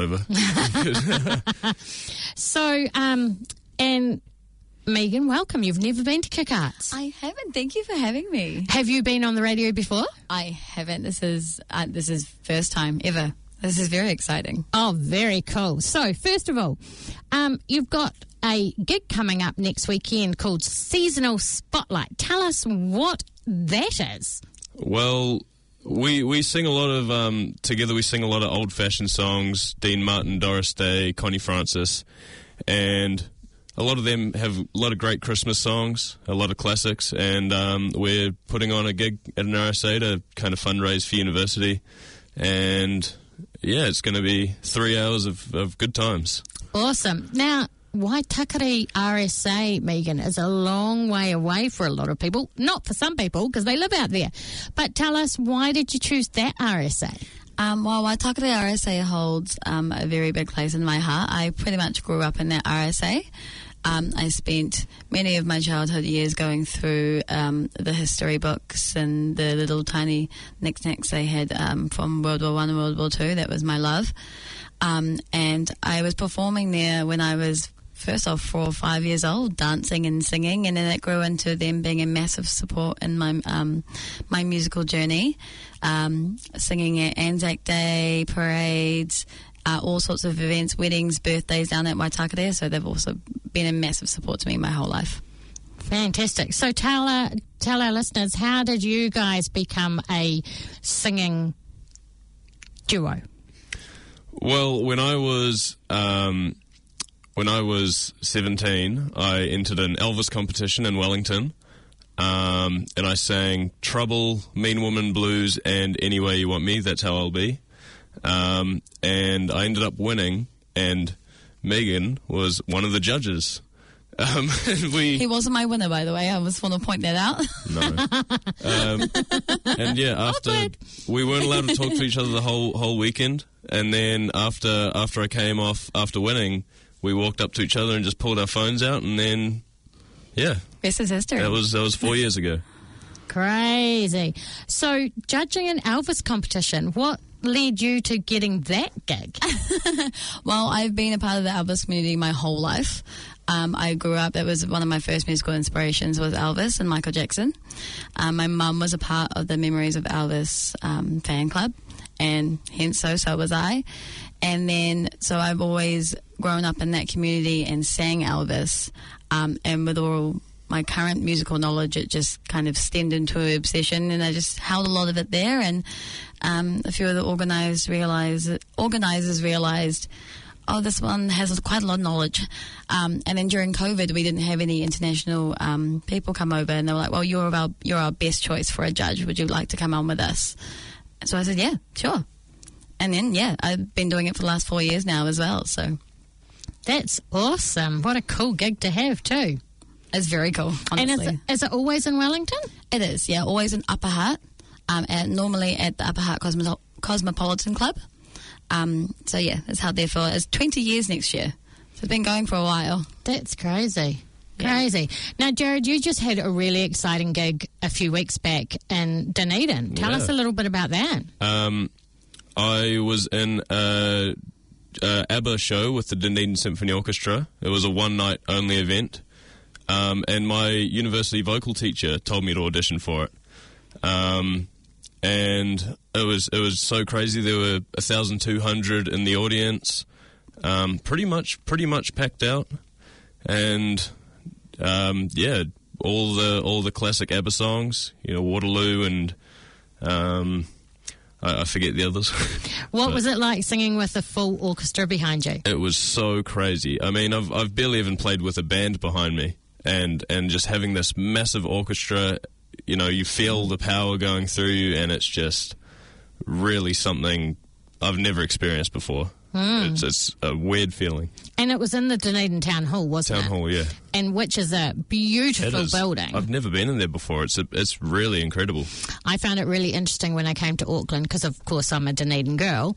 over. So, um, and Megan, welcome. You've never been to Kick Arts. I haven't. Thank you for having me. Have you been on the radio before? I haven't. This is uh, this is first time ever. This is very exciting. Oh, very cool. So, first of all, um, you've got a gig coming up next weekend called Seasonal Spotlight. Tell us what that is. Well, we we sing a lot of um, together. We sing a lot of old-fashioned songs. Dean Martin, Doris Day, Connie Francis, and a lot of them have a lot of great Christmas songs, a lot of classics. And um, we're putting on a gig at an R S A to kind of fundraise for university. And yeah, it's going to be three hours of, of good times. Awesome. Now, Waitakere R S A, Megan, is a long way away for a lot of people. Not for some people, because they live out there. But tell us, why did you choose that R S A? Um, well, Waitakere R S A holds um, a very big place in my heart. I pretty much grew up in that R S A. Um, I spent many of my childhood years going through um, the history books and the little tiny knickknacks they had um, from World War One and World War Two. That was my love. Um, and I was performing there when I was first off four or five years old, dancing and singing, and then it grew into them being a massive support in my um, my musical journey, um, singing at Anzac Day, parades, uh, all sorts of events, weddings, birthdays down at Waitakere, so they've also been a massive support to me my whole life. Fantastic. So tell our, tell our listeners, how did you guys become a singing duo? Well, when I was um, when I was seventeen, I entered an Elvis competition in Wellington, um, and I sang "Trouble," "Mean Woman Blues," and "Any Way You Want Me." That's how I'll be. Um, and I ended up winning, and Megan was one of the judges. Um, and we He wasn't my winner, by the way. I just want to point that out. No. Um, and yeah, after we weren't allowed to talk to each other the whole whole weekend, and then after after I came off after winning, we walked up to each other and just pulled our phones out, and then yeah, Rest is history. that was that was four years ago. Crazy. So, judging an Elvis competition, what led you to getting that gig? Well, I've been a part of the Elvis community my whole life. Um, I grew up, that was one of my first musical inspirations was Elvis and Michael Jackson. Um, my mum was a part of the Memories of Elvis um, fan club, and hence so, so was I. And then, so I've always grown up in that community and sang Elvis, um, and with all my current musical knowledge, it just kind of stemmed into an obsession, and I just held a lot of it there. And um, a few of the organisers realised, organisers realised, oh, this one has quite a lot of knowledge. Um, and then during COVID, we didn't have any international um, people come over, and they were like, well, you're our, you're our best choice for a judge. Would you like to come on with us? So I said, yeah, sure. And then, yeah, I've been doing it for the last four years now as well. So That's awesome. What a cool gig to have too. It's very cool, honestly. And is it, is it always in Wellington? It is, yeah, always in Upper Hart, um, and normally at the Upper Hart Cosmo- Cosmopolitan Club. Um, so, yeah, it's held there for it's twenty years next year. So it's been going for a while. That's crazy. Yeah. Crazy. Now, Jared, you just had a really exciting gig a few weeks back in Dunedin. Tell Yeah. us a little bit about that. Um, I was in a, a ABBA show with the Dunedin Symphony Orchestra. It was a one-night only event. Um, and my university vocal teacher told me to audition for it. Um, and it was it was so crazy. There were one thousand two hundred in the audience, um, pretty much pretty much packed out. And um, yeah, all the all the classic ABBA songs, you know, Waterloo and um, I, I forget the others. What But was it like singing with a full orchestra behind you? It was so crazy. I mean, I've I've barely even played with a band behind me, and and just having this massive orchestra, you know, you feel the power going through you, and it's just really something I've never experienced before. Mm. It's it's a weird feeling. And it was in the Dunedin Town Hall, wasn't Town it? Hall, yeah. And which is a beautiful It is. building. I've never been in there before. It's a, it's really incredible. I found it really interesting when I came to Auckland because, of course, I'm a Dunedin girl.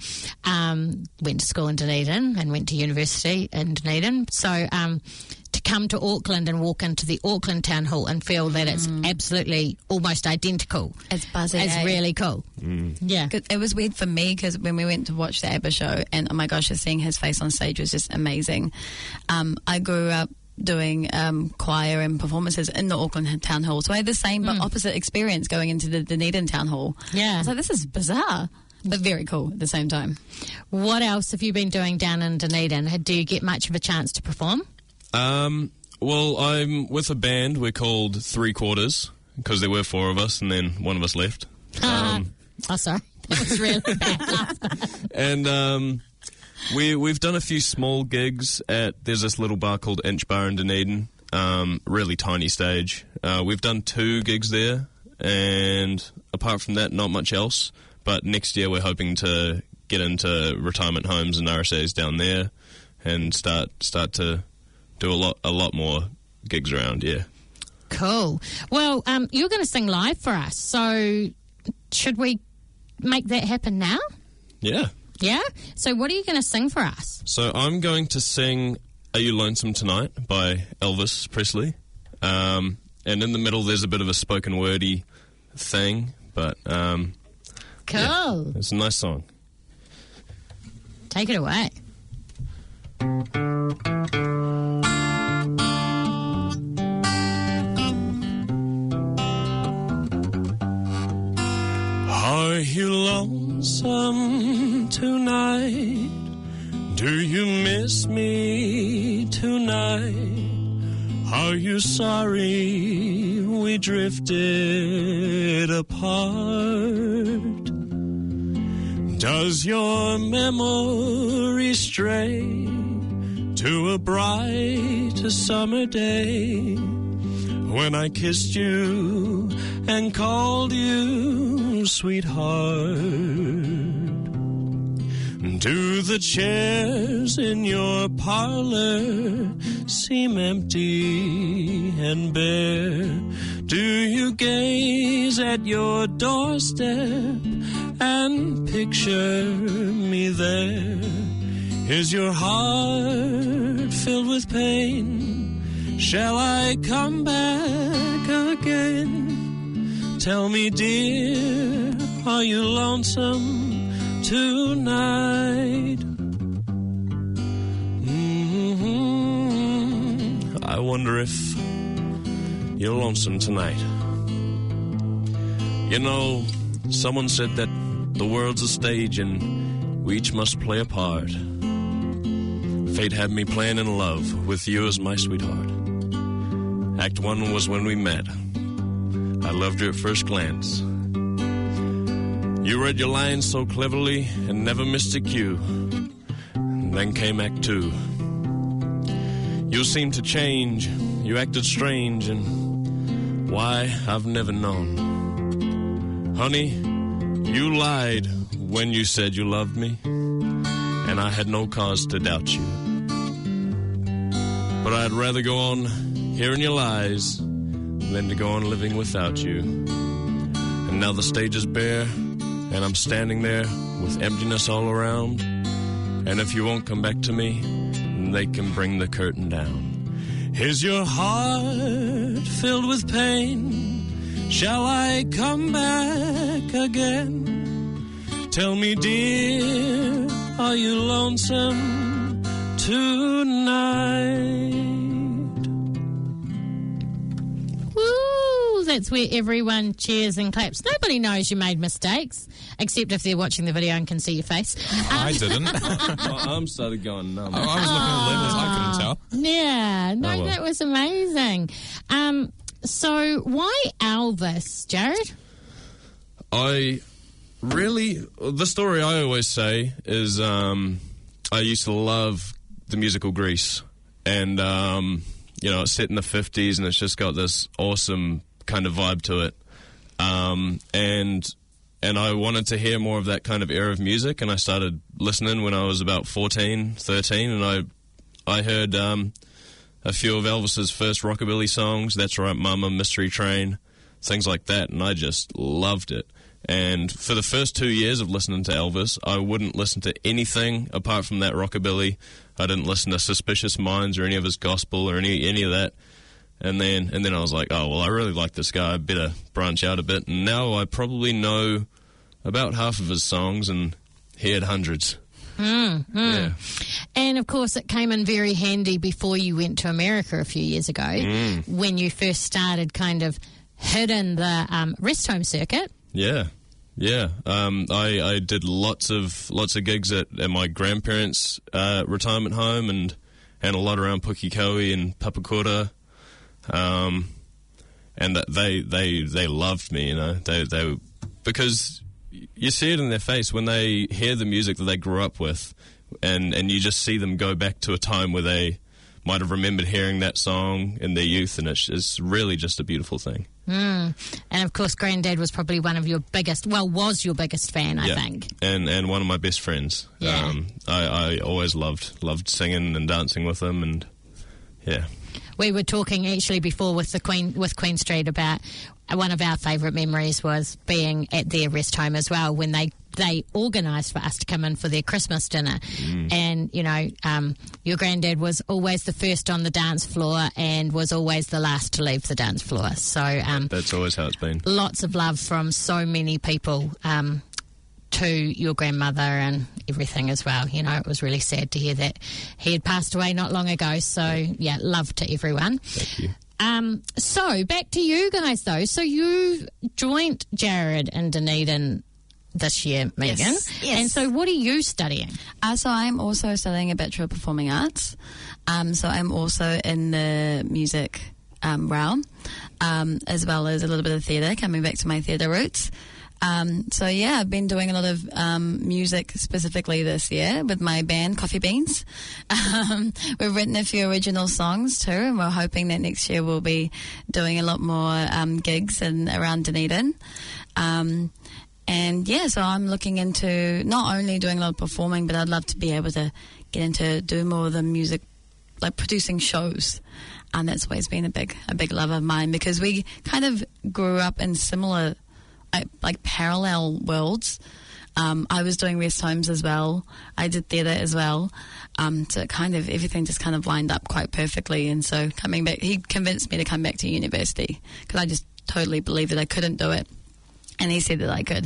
Um, went to school in Dunedin and went to university in Dunedin. So um, to come to Auckland and walk into the Auckland Town Hall and feel that it's absolutely almost identical It's buzzy. is eh? really cool. Yeah. 'Cause it was weird for me because when we went to watch the ABBA show, and oh my gosh, just seeing his face on stage was just amazing. Um, I grew up doing um, choir and performances in the Auckland Town Hall, so I had the same but opposite experience going into the Dunedin Town Hall. Yeah. I was like, this is bizarre, but very cool at the same time. What else have you been doing down in Dunedin? Do you get much of a chance to perform? Um, well, I'm with a band. We're called Three Quarters because there were four of us, and then one of us left. Um, oh, sorry. That was really bad. and um, we we've done a few small gigs at. There's this little bar called Inch Bar in Dunedin. Um, really tiny stage. Uh, we've done two gigs there, and apart from that, not much else. But next year, we're hoping to get into retirement homes and R S As down there, and start start to do a lot a lot more gigs around. Yeah. Cool. Well, um, you're going to sing live for us, so should we make that happen now? Yeah. Yeah? So what are you going to sing for us? So I'm going to sing Are You Lonesome Tonight by Elvis Presley. Um, and in the middle there's a bit of a spoken wordy thing, but um, Cool. yeah, it's a nice song. Take it away. Are you lonesome tonight? Do you miss me tonight? Are you sorry we drifted apart? Does your memory stray to a bright summer day when I kissed you and called you sweetheart? Do the chairs in your parlor seem empty and bare? Do you gaze at your doorstep and picture me there? Is your heart filled with pain? Shall I come back again? Tell me, dear, are you lonesome tonight? Mm-hmm. I wonder if you're lonesome tonight. You know, someone said that the world's a stage and we each must play a part. Fate had me playing in love with you as my sweetheart. Act one was when we met. I loved you at first glance. You read your lines so cleverly and never missed a cue. And then came Act Two. You seemed to change, you acted strange, and why, I've never known. Honey, you lied when you said you loved me, and I had no cause to doubt you. But I'd rather go on hearing your lies, than to go on living without you. And now the stage is bare, and I'm standing there with emptiness all around. And if you won't come back to me, then they can bring the curtain down. Is your heart filled with pain? Shall I come back again? Tell me, dear, are you lonesome tonight? Woo! That's where everyone cheers and claps. Nobody knows you made mistakes, except if they're watching the video and can see your face. I didn't. My arm started going numb. I was looking at levels. I couldn't tell. Yeah, no, Oh, well. that was amazing. Um, so why Elvis, Jared? I really, the story I always say is um, I used to love the musical Grease. And, um, you know, it's set in the fifties and it's just got this awesome kind of vibe to it. Um, and and I wanted to hear more of that kind of era of music, and I started listening when I was about fourteen, thirteen, and I I heard um, a few of Elvis's first rockabilly songs, That's Right Mama, Mystery Train, things like that, and I just loved it. And for the first two years of listening to Elvis, I wouldn't listen to anything apart from that rockabilly. I didn't listen to Suspicious Minds or any of his gospel or any any of that. And then and then I was like, oh, well, I really like this guy. I better branch out a bit. And now I probably know about half of his songs, and he had hundreds. Mm, mm. Yeah. And, of course, it came in very handy before you went to America a few years ago, Mm. when you first started kind of hitting the um, rest home circuit. Yeah, yeah. Um, I, I did lots of lots of gigs at, at my grandparents' uh, retirement home, and and a lot around Pukekohe and Papakura, um, and that they they they loved me. You know, they they because you see it in their face when they hear the music that they grew up with, and and you just see them go back to a time where they might have remembered hearing that song in their youth, and it's, it's really just a beautiful thing. Mm. And, of course, Granddad was probably one of your biggest, well, was your biggest fan, I Yeah. think. And and one of my best friends. Yeah. Um, I, I always loved loved singing and dancing with him, and yeah. We were talking actually before with the Queen with Queen Street about one of our favourite memories was being at their rest home as well, when they they organised for us to come in for their Christmas dinner. Mm. And, you know, um, your granddad was always the first on the dance floor and was always the last to leave the dance floor. So um, That's always how it's been. lots of love from so many people um, to your grandmother and everything as well. You know, it was really sad to hear that he had passed away not long ago. So, yeah, love to everyone. Thank you. Um, so, back to you guys, though. So, you joined Jared and Dunedin this year, Megan. Yes, yes. And so, what are you studying? Uh, so I'm also studying a Bachelor of Performing Arts. Um, so I'm also in the music um, realm, um, as well as a little bit of theatre, coming back to my theatre roots. Um, so yeah, I've been doing a lot of um, music specifically this year with my band Coffee Beans. Um, we've written a few original songs too, and we're hoping that next year we'll be doing a lot more um, gigs in around Dunedin. Um, and yeah, so I'm looking into not only doing a lot of performing, but I'd love to be able to get into do more of the music, like producing shows. And that's always been a big, a big love of mine, because we kind of grew up in similar, like, like parallel worlds. Um, I was doing rest homes as well. I did theatre as well. Um, so it kind of, everything just kind of lined up quite perfectly. And so coming back, he convinced me to come back to university, because I just totally believed that I couldn't do it. And he said that I could.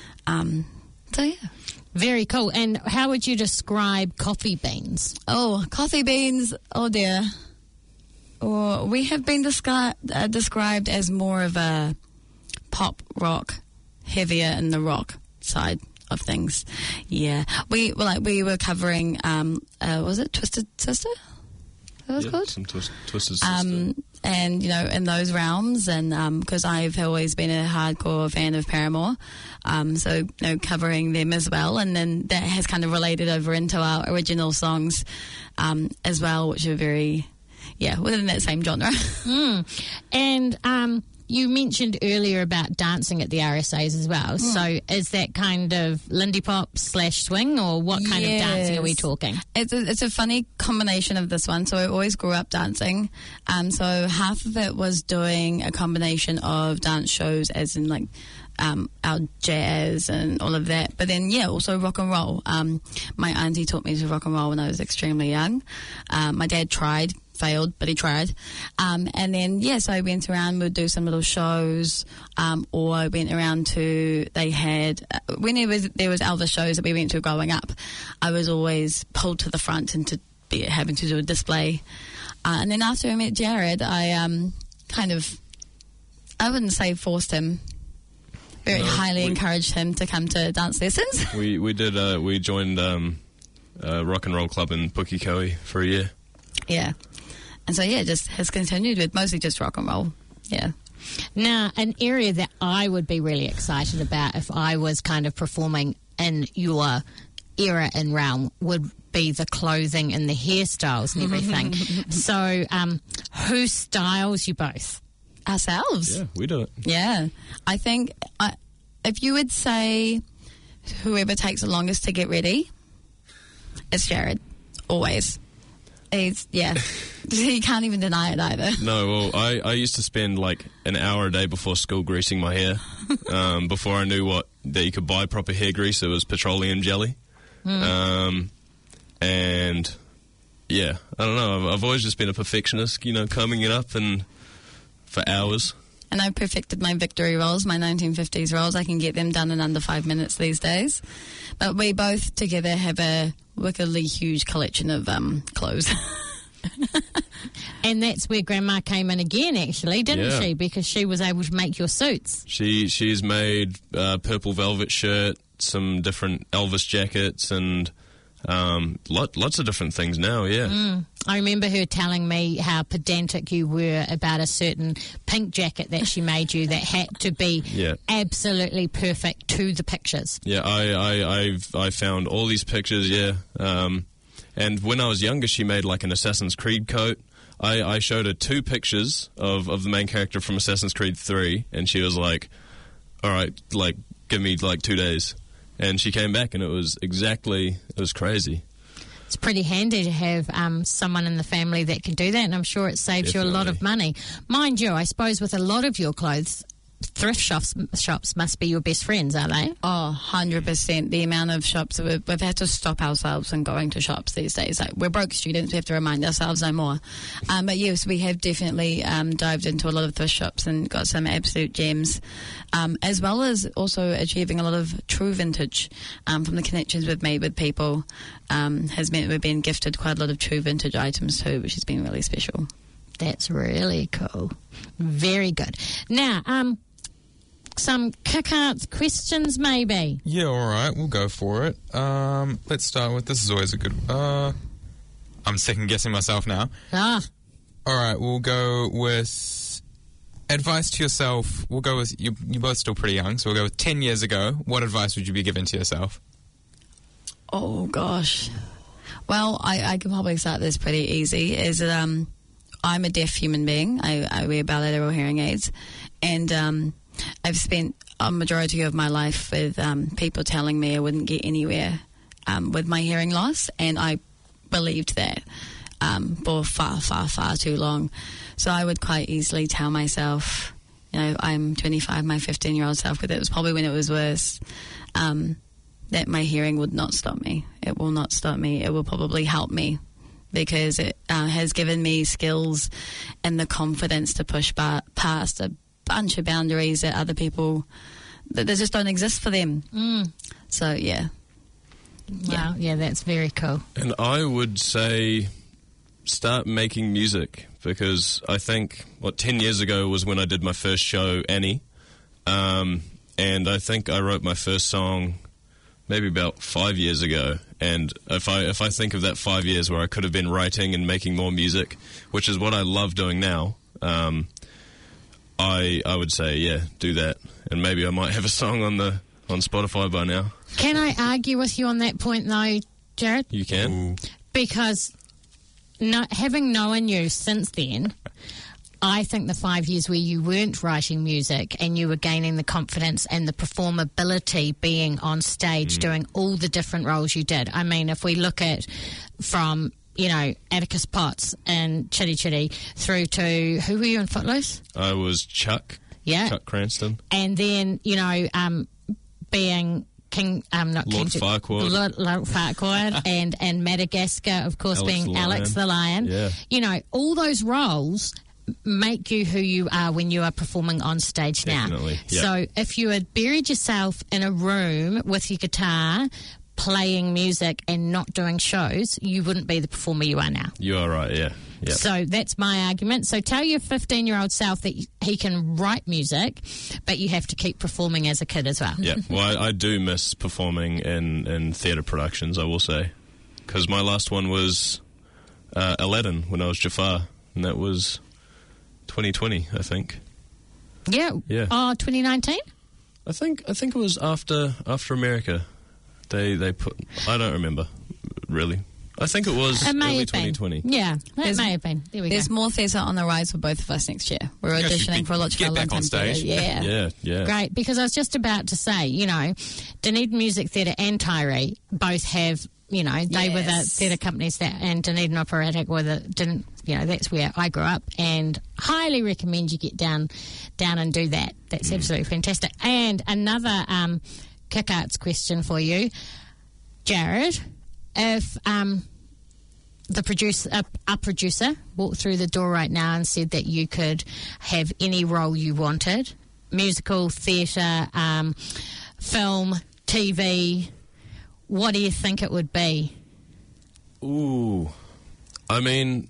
Um, so yeah. Very cool. And how would you describe Coffee Beans? Oh, Coffee Beans. Oh dear. Or we have been descri- uh, described as more of a pop rock, heavier in the rock side of things. Yeah, we well, like we were covering. Um, uh, was it Twisted Sister? That was Yeah, called. some twist, Twisted Sister. Um, and you know, in those realms, and because um, I've always been a hardcore fan of Paramore, um, so you know, covering them as well, and then that has kind of related over into our original songs um, as well, which are very. Yeah, within that same genre. Mm. And um, you mentioned earlier about dancing at the R S As as well. Mm. So is that kind of Lindy Pop slash swing, or what kind of dancing are we Yes. talking? It's a, it's a funny combination of this one. So I always grew up dancing. Um, so half of it was doing a combination of dance shows, as in like um, our jazz and all of that. But then, yeah, also rock and roll. Um, my auntie taught me to rock and roll when I was extremely young. Um, my dad tried. Failed, but he tried. Um, and then, yeah, so I went around, we'd do some little shows, um, or I went around to, they had, uh, when there was, there was Elvis shows that we went to growing up, I was always pulled to the front and to be having to do a display. Uh, and then after I met Jared, I um, kind of, I wouldn't say forced him, very No, highly we- encouraged him to come to dance lessons. We we did uh, we joined um, a rock and roll club in Pukekohe for a year. Yeah. And so, yeah, just has continued with mostly just rock and roll. Yeah. Now, an area that I would be really excited about if I was kind of performing in your era and realm would be the clothing and the hairstyles and everything. So, um, who styles you both? Ourselves. Yeah, we do it. Yeah. I think I, if you would say whoever takes the longest to get ready, it's Jared. Always. He's, yeah. He can't even deny it either. No, well, I, I used to spend like an hour a day before school greasing my hair. Um, before I knew what that you could buy proper hair grease, it was petroleum jelly. Mm. Um, and yeah, I don't know. I've, I've always just been a perfectionist, you know, combing it up and for hours. And I perfected my victory rolls, my nineteen fifties rolls. I can get them done in under five minutes these days. But we both together have a wickedly huge collection of um, clothes. And that's where Grandma came in again, actually, didn't Yeah. she? Because she was able to make your suits. She she's made uh, purple velvet shirt, some different Elvis jackets, and um, lot, lots of different things now. Yeah. Mm. I remember her telling me how pedantic you were about a certain pink jacket that she made you that had to be Yeah. absolutely perfect to the pictures. Yeah, I, I, I've I found all these pictures, yeah. Um, and when I was younger, she made like an Assassin's Creed coat. I, I showed her two pictures of, of the main character from Assassin's Creed three, and she was like, all right, like, give me like two days. And she came back, and it was exactly, it was crazy. It's pretty handy to have um, someone in the family that can do that, and I'm sure it saves you a lot of money. Mind you, I suppose with a lot of your clothes, thrift shops shops must be your best friends, are they? Oh, one hundred percent. The amount of shops that we've, we've had to stop ourselves from going to shops these days. Like, we're broke students, we have to remind ourselves no more. Um, but yes, we have definitely um, dived into a lot of thrift shops and got some absolute gems, um, as well as also achieving a lot of true vintage um, from the connections we've made with people. Um, has meant we've been gifted quite a lot of true vintage items too, which has been really special. That's really cool. Very good. Now, um, some kick-arts questions, maybe. Yeah, all right, we'll go for it. Um, let's start with, this is always a good, uh, I'm second-guessing myself now. Ah. All right, we'll go with advice to yourself. We'll go with, you, you're both still pretty young, so we'll go with ten years ago. What advice would you be giving to yourself? Oh, gosh. Well, I, I can probably start this pretty easy. Is that um, I'm a deaf human being. I, I wear bilateral hearing aids. And um, I've spent a majority of my life with um, people telling me I wouldn't get anywhere um, with my hearing loss. And I believed that um, for far, far, far too long. So I would quite easily tell myself, you know, I'm twenty-five, my fifteen-year-old self, because it was probably when it was worse, um, that my hearing would not stop me. It will not stop me. It will probably help me, because it uh, has given me skills and the confidence to push ba- past a bunch of boundaries that other people, that they just don't exist for them. Mm. So, yeah. Wow, yeah, that's very cool. And I would say start making music, because I think, what, ten years ago was when I did my first show, Annie. Um, and I think I wrote my first song maybe about five years ago. And if I if I think of that five years where I could have been writing and making more music, which is what I love doing now, um, I I would say, yeah, do that. And maybe I might have a song on the on Spotify by now. Can I argue with you on that point, though, Jared? You can. Because no, having known you since then, I think the five years where you weren't writing music and you were gaining the confidence and the performability being on stage, Mm. doing all the different roles you did. I mean, if we look at from, you know, Atticus Potts and Chitty Chitty through to, who were you in Footloose? I was Chuck. Yeah. Chuck Cranston. And then, you know, um, being King, um, not Lord King, Farquaad. Lord, Lord Farquaad, and, and Madagascar, of course, Alex being the Alex the Lion. Yeah. You know, all those roles make you who you are when you are performing on stage now. Definitely, yeah. So if you had buried yourself in a room with your guitar, playing music and not doing shows, you wouldn't be the performer you are now. You are right, yeah. Yep. So that's my argument. So tell your fifteen-year-old self that he can write music, but you have to keep performing as a kid as well. Yeah, well, I, I do miss performing in, in theatre productions, I will say. Because my last one was uh, Aladdin when I was Jafar, and that was twenty twenty, I think. Yeah. Yeah. Oh, twenty nineteen? I think I think it was after after America. They they put. I don't remember really. I think it was It may early have been. twenty twenty. Yeah, that There's- may have been. There we There's go. more theatre on the rise for both of us next year. We're You guys should auditioning be- for a lot of get our back on London theatre. stage. Yeah. Yeah, yeah. Great, because I was just about to say, you know, Dunedin Music Theatre and Tyree both have, you know, they were the Yes. theatre companies that, and Dunedin Operatic were the, didn't, you know, that's where I grew up, and highly recommend you get down, down and do that. That's absolutely fantastic. And another um, kick arts question for you, Jared, if um, the producer, a, a producer walked through the door right now and said that you could have any role you wanted, musical, theatre, um, film, T V, what do you think it would be? Ooh, I mean,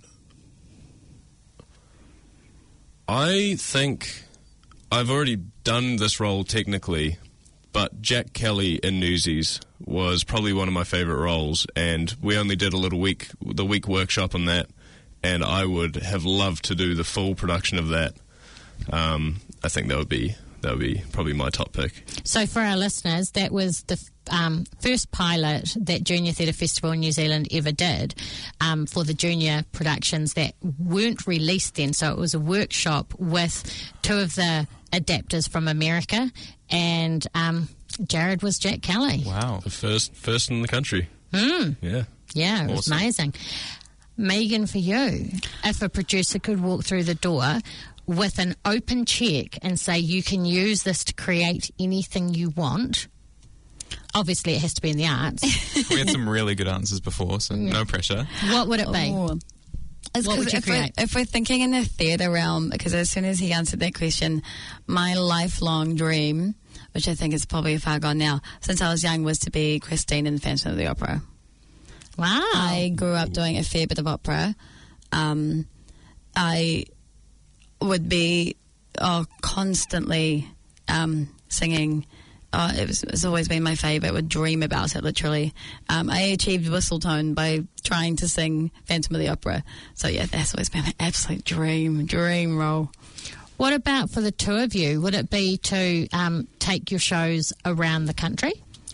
I think I've already done this role technically, but Jack Kelly in Newsies was probably one of my favourite roles, and we only did a little week, the week workshop on that, and I would have loved to do the full production of that. Um, I think that would be that would be probably my top pick. So for our listeners, that was the um, first pilot that Junior Theatre Festival in New Zealand ever did um, for the junior productions that weren't released then. So it was a workshop with two of the adapters from America, and um, Jared was Jack Kelly. Wow. The first first in the country. Mm. Yeah. Yeah, it was Awesome. amazing. Megan, for you, if a producer could walk through the door with an open check and say you can use this to create anything you want, obviously it has to be in the arts, We had some really good answers before, so no pressure. what would it be? Oh. It's What 'cause would you if, we're, create? if we're thinking in the theatre realm, because as soon as he answered that question, my lifelong dream, which I think is probably far gone now, since I was young, was to be Christine in Phantom of the Opera. Wow. I grew up doing a fair bit of opera. Um, I would be oh, constantly um, singing. Oh, it was, it's always been my favourite. Would dream about it, literally. Um, I achieved whistle tone by trying to sing Phantom of the Opera. So, yeah, that's always been my absolute dream, dream role. What about for the two of you? Would it be to um, take your shows around the country?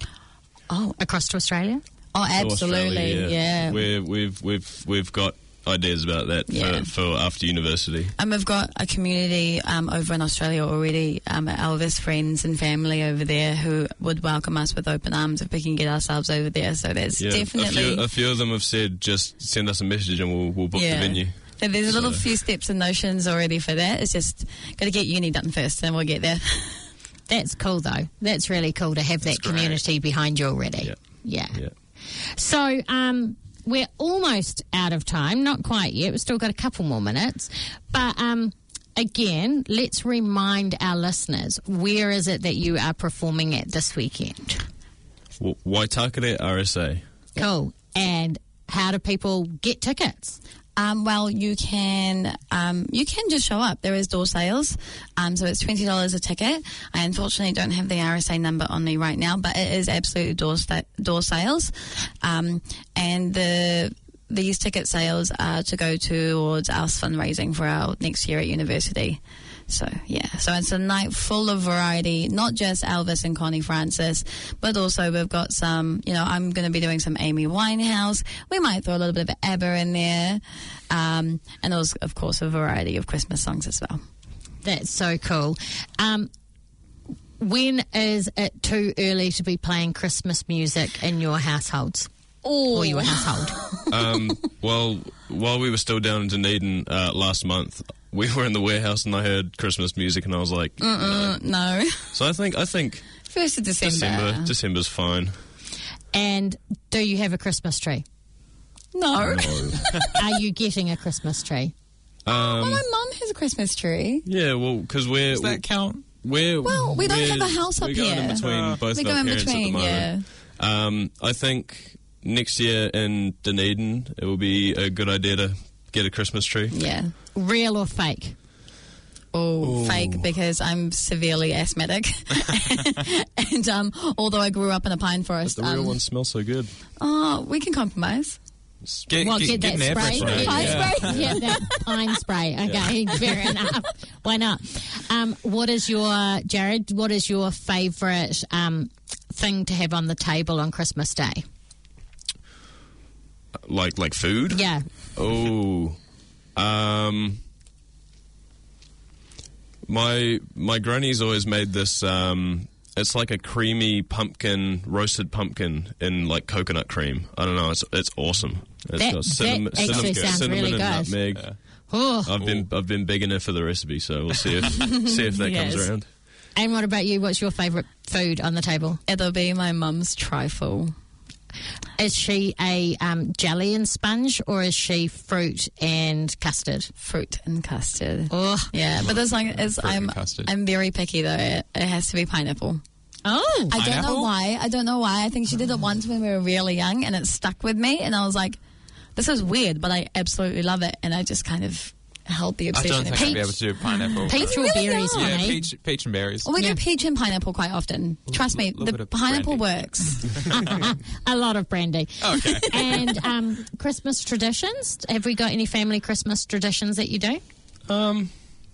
Oh, across to Australia? Oh, To absolutely, Australia, yeah. We're, we've we've we've got ideas about that Yeah. for, for after university. And we've got a community um, over in Australia already, um, Elvis friends and family over there who would welcome us with open arms if we can get ourselves over there. So that's Yeah, definitely... a few, a few of them have said just send us a message and we'll we'll book Yeah. the venue. So there's a little So- few steps and notions already for that. It's just got to get uni done first and we'll get there. That's cool, though. That's really cool to have that community behind you already. Yeah. Yeah. So um, we're almost out of time. Not quite yet. We've still got a couple more minutes. But um, again, let's remind our listeners, where is it that you are performing at this weekend? W- Waitakere R S A. Cool. And how do people get tickets? Um, well, you can um, you can just show up. There is door sales, um, so it's twenty dollars a ticket. I unfortunately don't have the R S A number on me right now, but it is absolutely door sta- door sales, um, and the these ticket sales are to go towards us fundraising for our next year at university. So, yeah. So it's a night full of variety, not just Elvis and Connie Francis, but also we've got some, you know, I'm going to be doing some Amy Winehouse. We might throw a little bit of ABBA in there. Um, and there's, of course, a variety of Christmas songs as well. That's so cool. Um, when is it too early to be playing Christmas music in your households? Oh. Or your household? Um, well, while we were still down in Dunedin uh, last month, we were in the warehouse and I heard Christmas music and I was like, Mm-mm, no. no. So I think I think First of December. December December's fine. And do you have a Christmas tree? No. No. Are you getting a Christmas tree? Well, Um, my mum has a Christmas tree. yeah, well, because we're Does that count? we're Well, we don't we're- have a house up we're going here. in between Uh, both we of go our in parents between, at the yeah. moment. Um, I think next year in Dunedin it will be a good idea to get a Christmas tree. Yeah. Real or fake? Oh, fake, because I'm severely asthmatic. And um, although I grew up in a pine But forest, the real um, ones smell so good. oh, we can compromise. Get, Well, get, get, get that an air spray. freshener. Pine Yeah. spray? Yeah, that pine spray. Okay, fair enough. Why not? Um, what is your, Jared, what is your favourite um, thing to have on the table on Christmas Day? Like like food. Yeah. Oh, um, my my granny's always made this. Um, it's like a creamy pumpkin, roasted pumpkin in like coconut cream. I don't know. It's it's awesome. It's That- got that cinnamon, actually cinnamon, sounds cinnamon really and good. nutmeg. Yeah. Oh. I've been I've been begging her for the recipe, so we'll see if see if that Yes. comes around. And what about you? What's your favourite food on the table? It'll be my mum's trifle. Is she a um, jelly and sponge, or is she fruit and custard? Fruit and custard. Oh, Yeah, but there's like it's, Fruit I'm and custard. I'm very picky though. It, it has to be pineapple. oh, I don't know Pineapple? why. I don't know why. I think she did it once when we were really young, and it stuck with me. And I was like, "This is weird," but I absolutely love it, and I just kind of held the I obsession. don't think Peach- I'd be able to do pineapple. peach or really berries for not. Yeah, me? peach, peach and berries. Well, we Yeah. do peach and pineapple quite often. Trust me, little the bit of pineapple brandy. works. A lot of brandy. Okay. And um, Christmas traditions. Have we got any family Christmas traditions that you do? Um,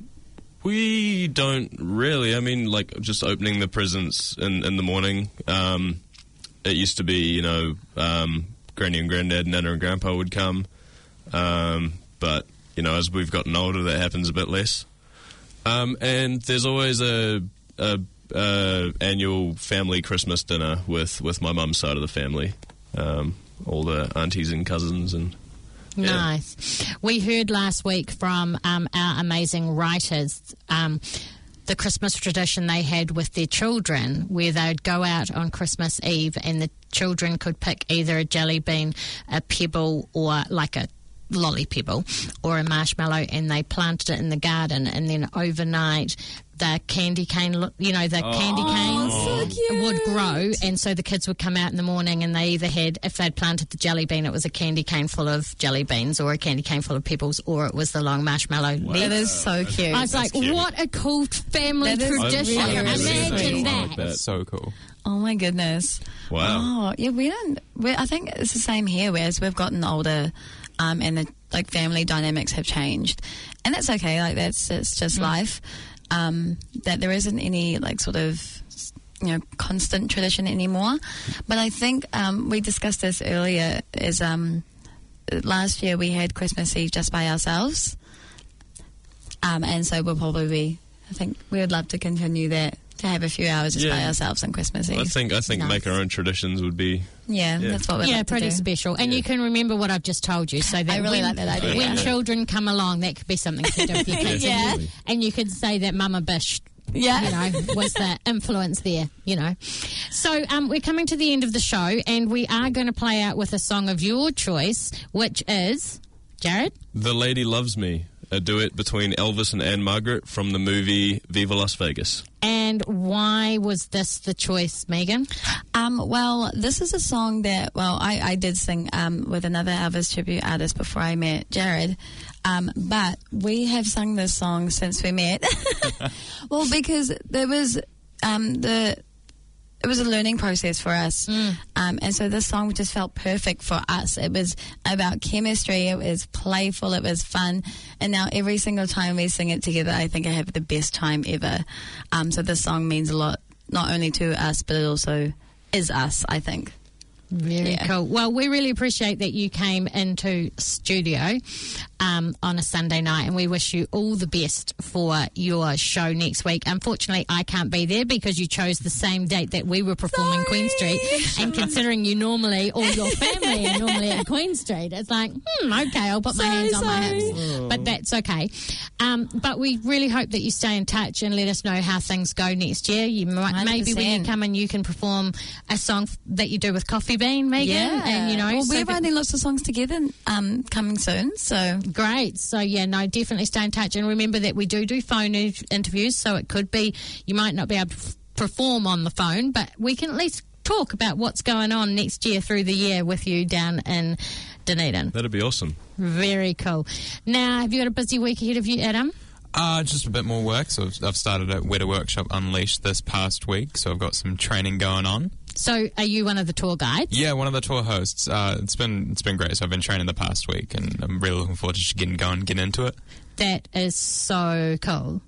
we don't really. I mean, like just opening the presents in, in the morning. Um, it used to be, you know, um, Granny and Granddad, Nana and Grandpa would come. Um, but, you know, as we've gotten older, that happens a bit less. Um, and there's always a, a, a annual family Christmas dinner with, with my mum's side of the family. Um, all the aunties and cousins and... Yeah. Nice. We heard last week from um, our amazing writers um, the Christmas tradition they had with their children, where they'd go out on Christmas Eve and the children could pick either a jelly bean, a pebble, or like a lolly pebble or a marshmallow, and they planted it in the garden, and then overnight the candy cane, you know, the candy canes so cute. would grow, and so the kids would come out in the morning and they either had, if they'd planted the jelly bean, it was a candy cane full of jelly beans or a candy cane full of pebbles, or it was the long marshmallow. That is so cute. I was like, cute. what a cool family That is tradition. really, really Imagine sweet. that. Like that. That's so cool. Oh my goodness! Wow. Oh yeah, we don't. We, I think it's the same here. Whereas we've gotten older, um, and the like family dynamics have changed, and that's okay. Like that's it's just life. Um, that there isn't any like sort of you know constant tradition anymore. But I think um, we discussed this earlier. Is um, last year we had Christmas Eve just by ourselves, um, and so we'll probably be. I think we would love to continue that. To have a few hours just Yeah. by ourselves on Christmas Eve. I think I think Nice. make our own traditions would be Yeah, Yeah. that's what we're Yeah, like to pretty do. special. And you can remember what I've just told you. So that I really when, like that idea. when Yeah. children come along, that could be something to do with your kids. Yeah. And, you, and you could say that Mama Bish, Yeah. you know, was the influence there, you know. So um, we're coming to the end of the show, and we are going to play out with a song of your choice, which is, Jared? The Lady Loves Me, a duet between Elvis and Anne Margaret from the movie Viva Las Vegas. And why was this the choice, Megan? Um, well, this is a song that, well, I, I did sing um, with another Elvis tribute artist before I met Jared. Um, but we have sung this song since we met. Well, because there was um, the it was a learning process for us. Mm. Um, and so this song just felt perfect for us. It was about chemistry. It was playful. It was fun. And now every single time we sing it together, I think I have the best time ever. Um, so this song means a lot, not only to us, but it also is us, I think. Very Yeah. cool. Well, we really appreciate that you came into studio um, on a Sunday night, and we wish you all the best for your show next week. Unfortunately, I can't be there because you chose the same date that we were performing Queen Street, and considering you normally, all your family are normally at Queen Street, it's like, hmm, okay, I'll put my Sorry, hands on my sorry. hips. But that's okay. Um, but we really hope that you stay in touch and let us know how things go next year. You might, one hundred maybe when you percent. come in, you can perform a song f- that you do with Coffee Bean, Megan. Yeah. And, you know, well, so we're that- writing lots of songs together um, coming soon. So Great. So, yeah, no, definitely stay in touch. And remember that we do do phone in- interviews, so it could be you might not be able to f- perform on the phone, but we can at least talk about what's going on next year through the year with you down in Dunedin. That'd be awesome. Very cool. Now, have you got a busy week ahead of you, Adam? Uh, just a bit more work. So I've, I've started at Weta Workshop Unleashed this past week, so I've got some training going on. So, are you one of the tour guides? Yeah, one of the tour hosts. Uh, it's been it's been great. So I've been training the past week, and I'm really looking forward to just getting going, getting into it. That is so cool.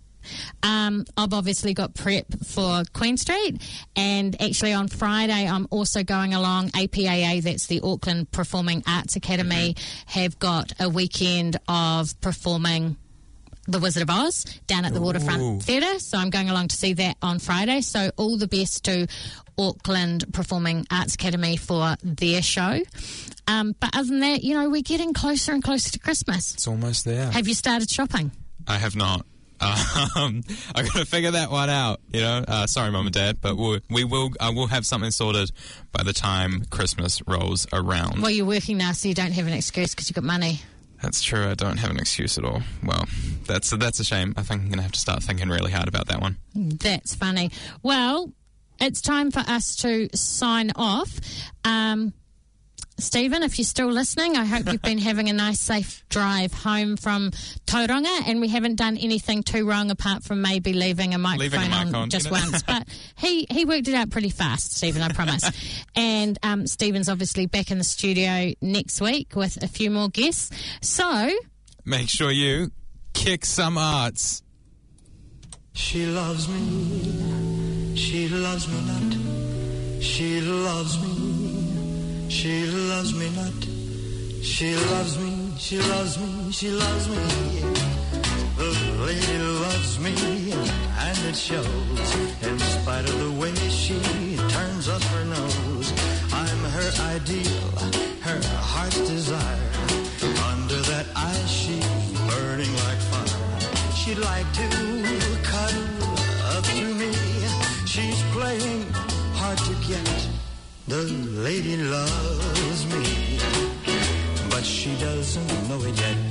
Um, I've obviously got prep for Queen Street, and actually on Friday I'm also going along. A P A A, that's the Auckland Performing Arts Academy, have got a weekend of performing The Wizard of Oz down at the Ooh. Waterfront Theatre, so I'm going along to see that on Friday. So all the best to Auckland Performing Arts Academy for their show. Um, but other than that, you know, we're getting closer and closer to Christmas. It's almost there. Have you started shopping? I have not. Um, I got to figure that one out. You know, uh, sorry, Mum and Dad, but we'll, we will. I will have something sorted by the time Christmas rolls around. Well, you're working now, so you don't have an excuse because you've got money. That's true. I don't have an excuse at all. Well, that's that's a shame. I think I'm going to have to start thinking really hard about that one. That's funny. Well, it's time for us to sign off. Um, Stephen, if you're still listening, I hope you've been having a nice, safe drive home from Tauranga, and we haven't done anything too wrong apart from maybe leaving a microphone Leaving a mic on, on, just you know. once. But he, he worked it out pretty fast, Stephen, I promise. And um, Stephen's obviously back in the studio next week with a few more guests. So, Make sure you kick some arts. She loves me, she loves me not. She loves me, she loves me not. She loves me, she loves me, she loves me. The lady loves me, and it shows. In spite of the way she turns up her nose, I'm her ideal, her heart's desire. Under that eye, she's burning like fire. She'd like to cuddle up to me. She's playing hard to get. The lady loves me, but she doesn't know it yet.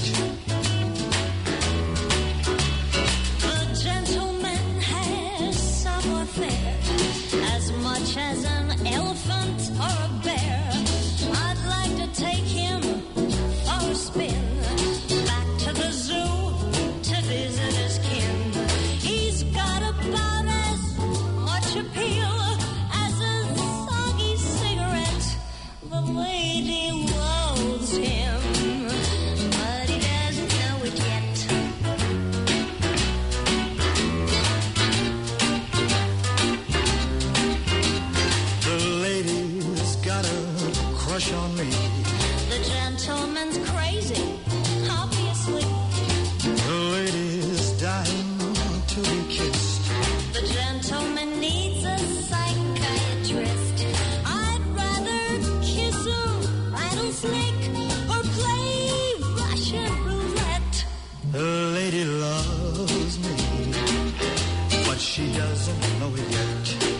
The gentleman has some affair, as much as an elephant or a bear. I'd like to take him for a spin, back to the zoo to visit his kin. He's got about as much appeal as a soggy cigarette. The lady loves him, but he doesn't know it yet. The lady's got a crush on me. The gentleman's crazy, obviously. The lady's dying to be kissed. The gentleman needs a psychiatrist. I'd rather kiss a rattlesnake or play Russian roulette. The lady loves me, but she doesn't know it yet.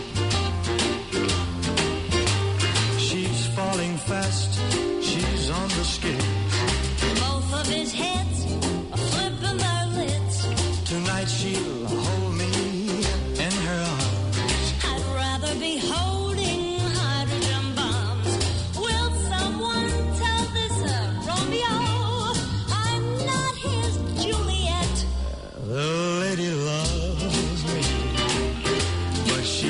She's falling fast, she's on the scale. Both of his heads are flipping their lids. Tonight she'll hold me in her arms. I'd rather be holding hydrogen bombs. Will someone tell this uh, Romeo I'm not his Juliet? The lady loves me, but she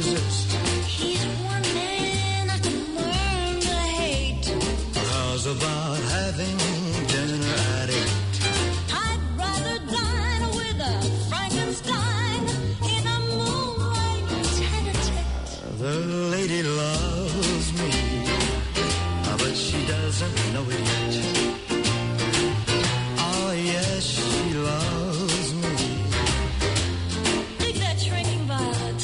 resist. He's one man I can learn to hate. How's about having dinner at eight? I'd rather dine with a Frankenstein in a moonlight tete-a-tete. The lady loves me, but she doesn't know it yet. Oh yes, she loves me. Dig that shrinking violet.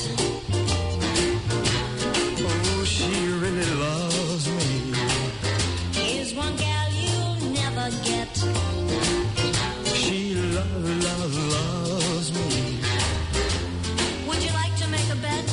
Oh, she really loves me. Here's one gal you'll never get. She love, love, loves me. Would you like to make a bet?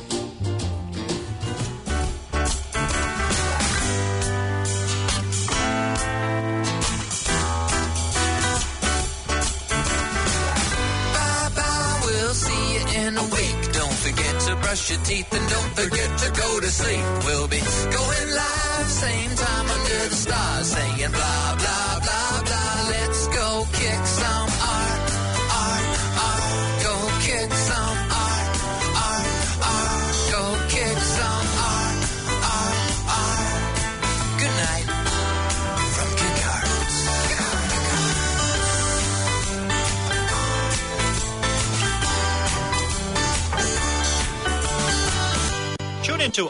Bye bye, we'll see you in a week. Don't forget to brush your teeth and don't forget to go to sleep. We'll be going live, same time under the stars, saying blah, blah, blah, blah. Let's go kick some art, art, art. Go kick some art, art, art. Go kick some art, art, art. Good night from Kick Arts. Tune into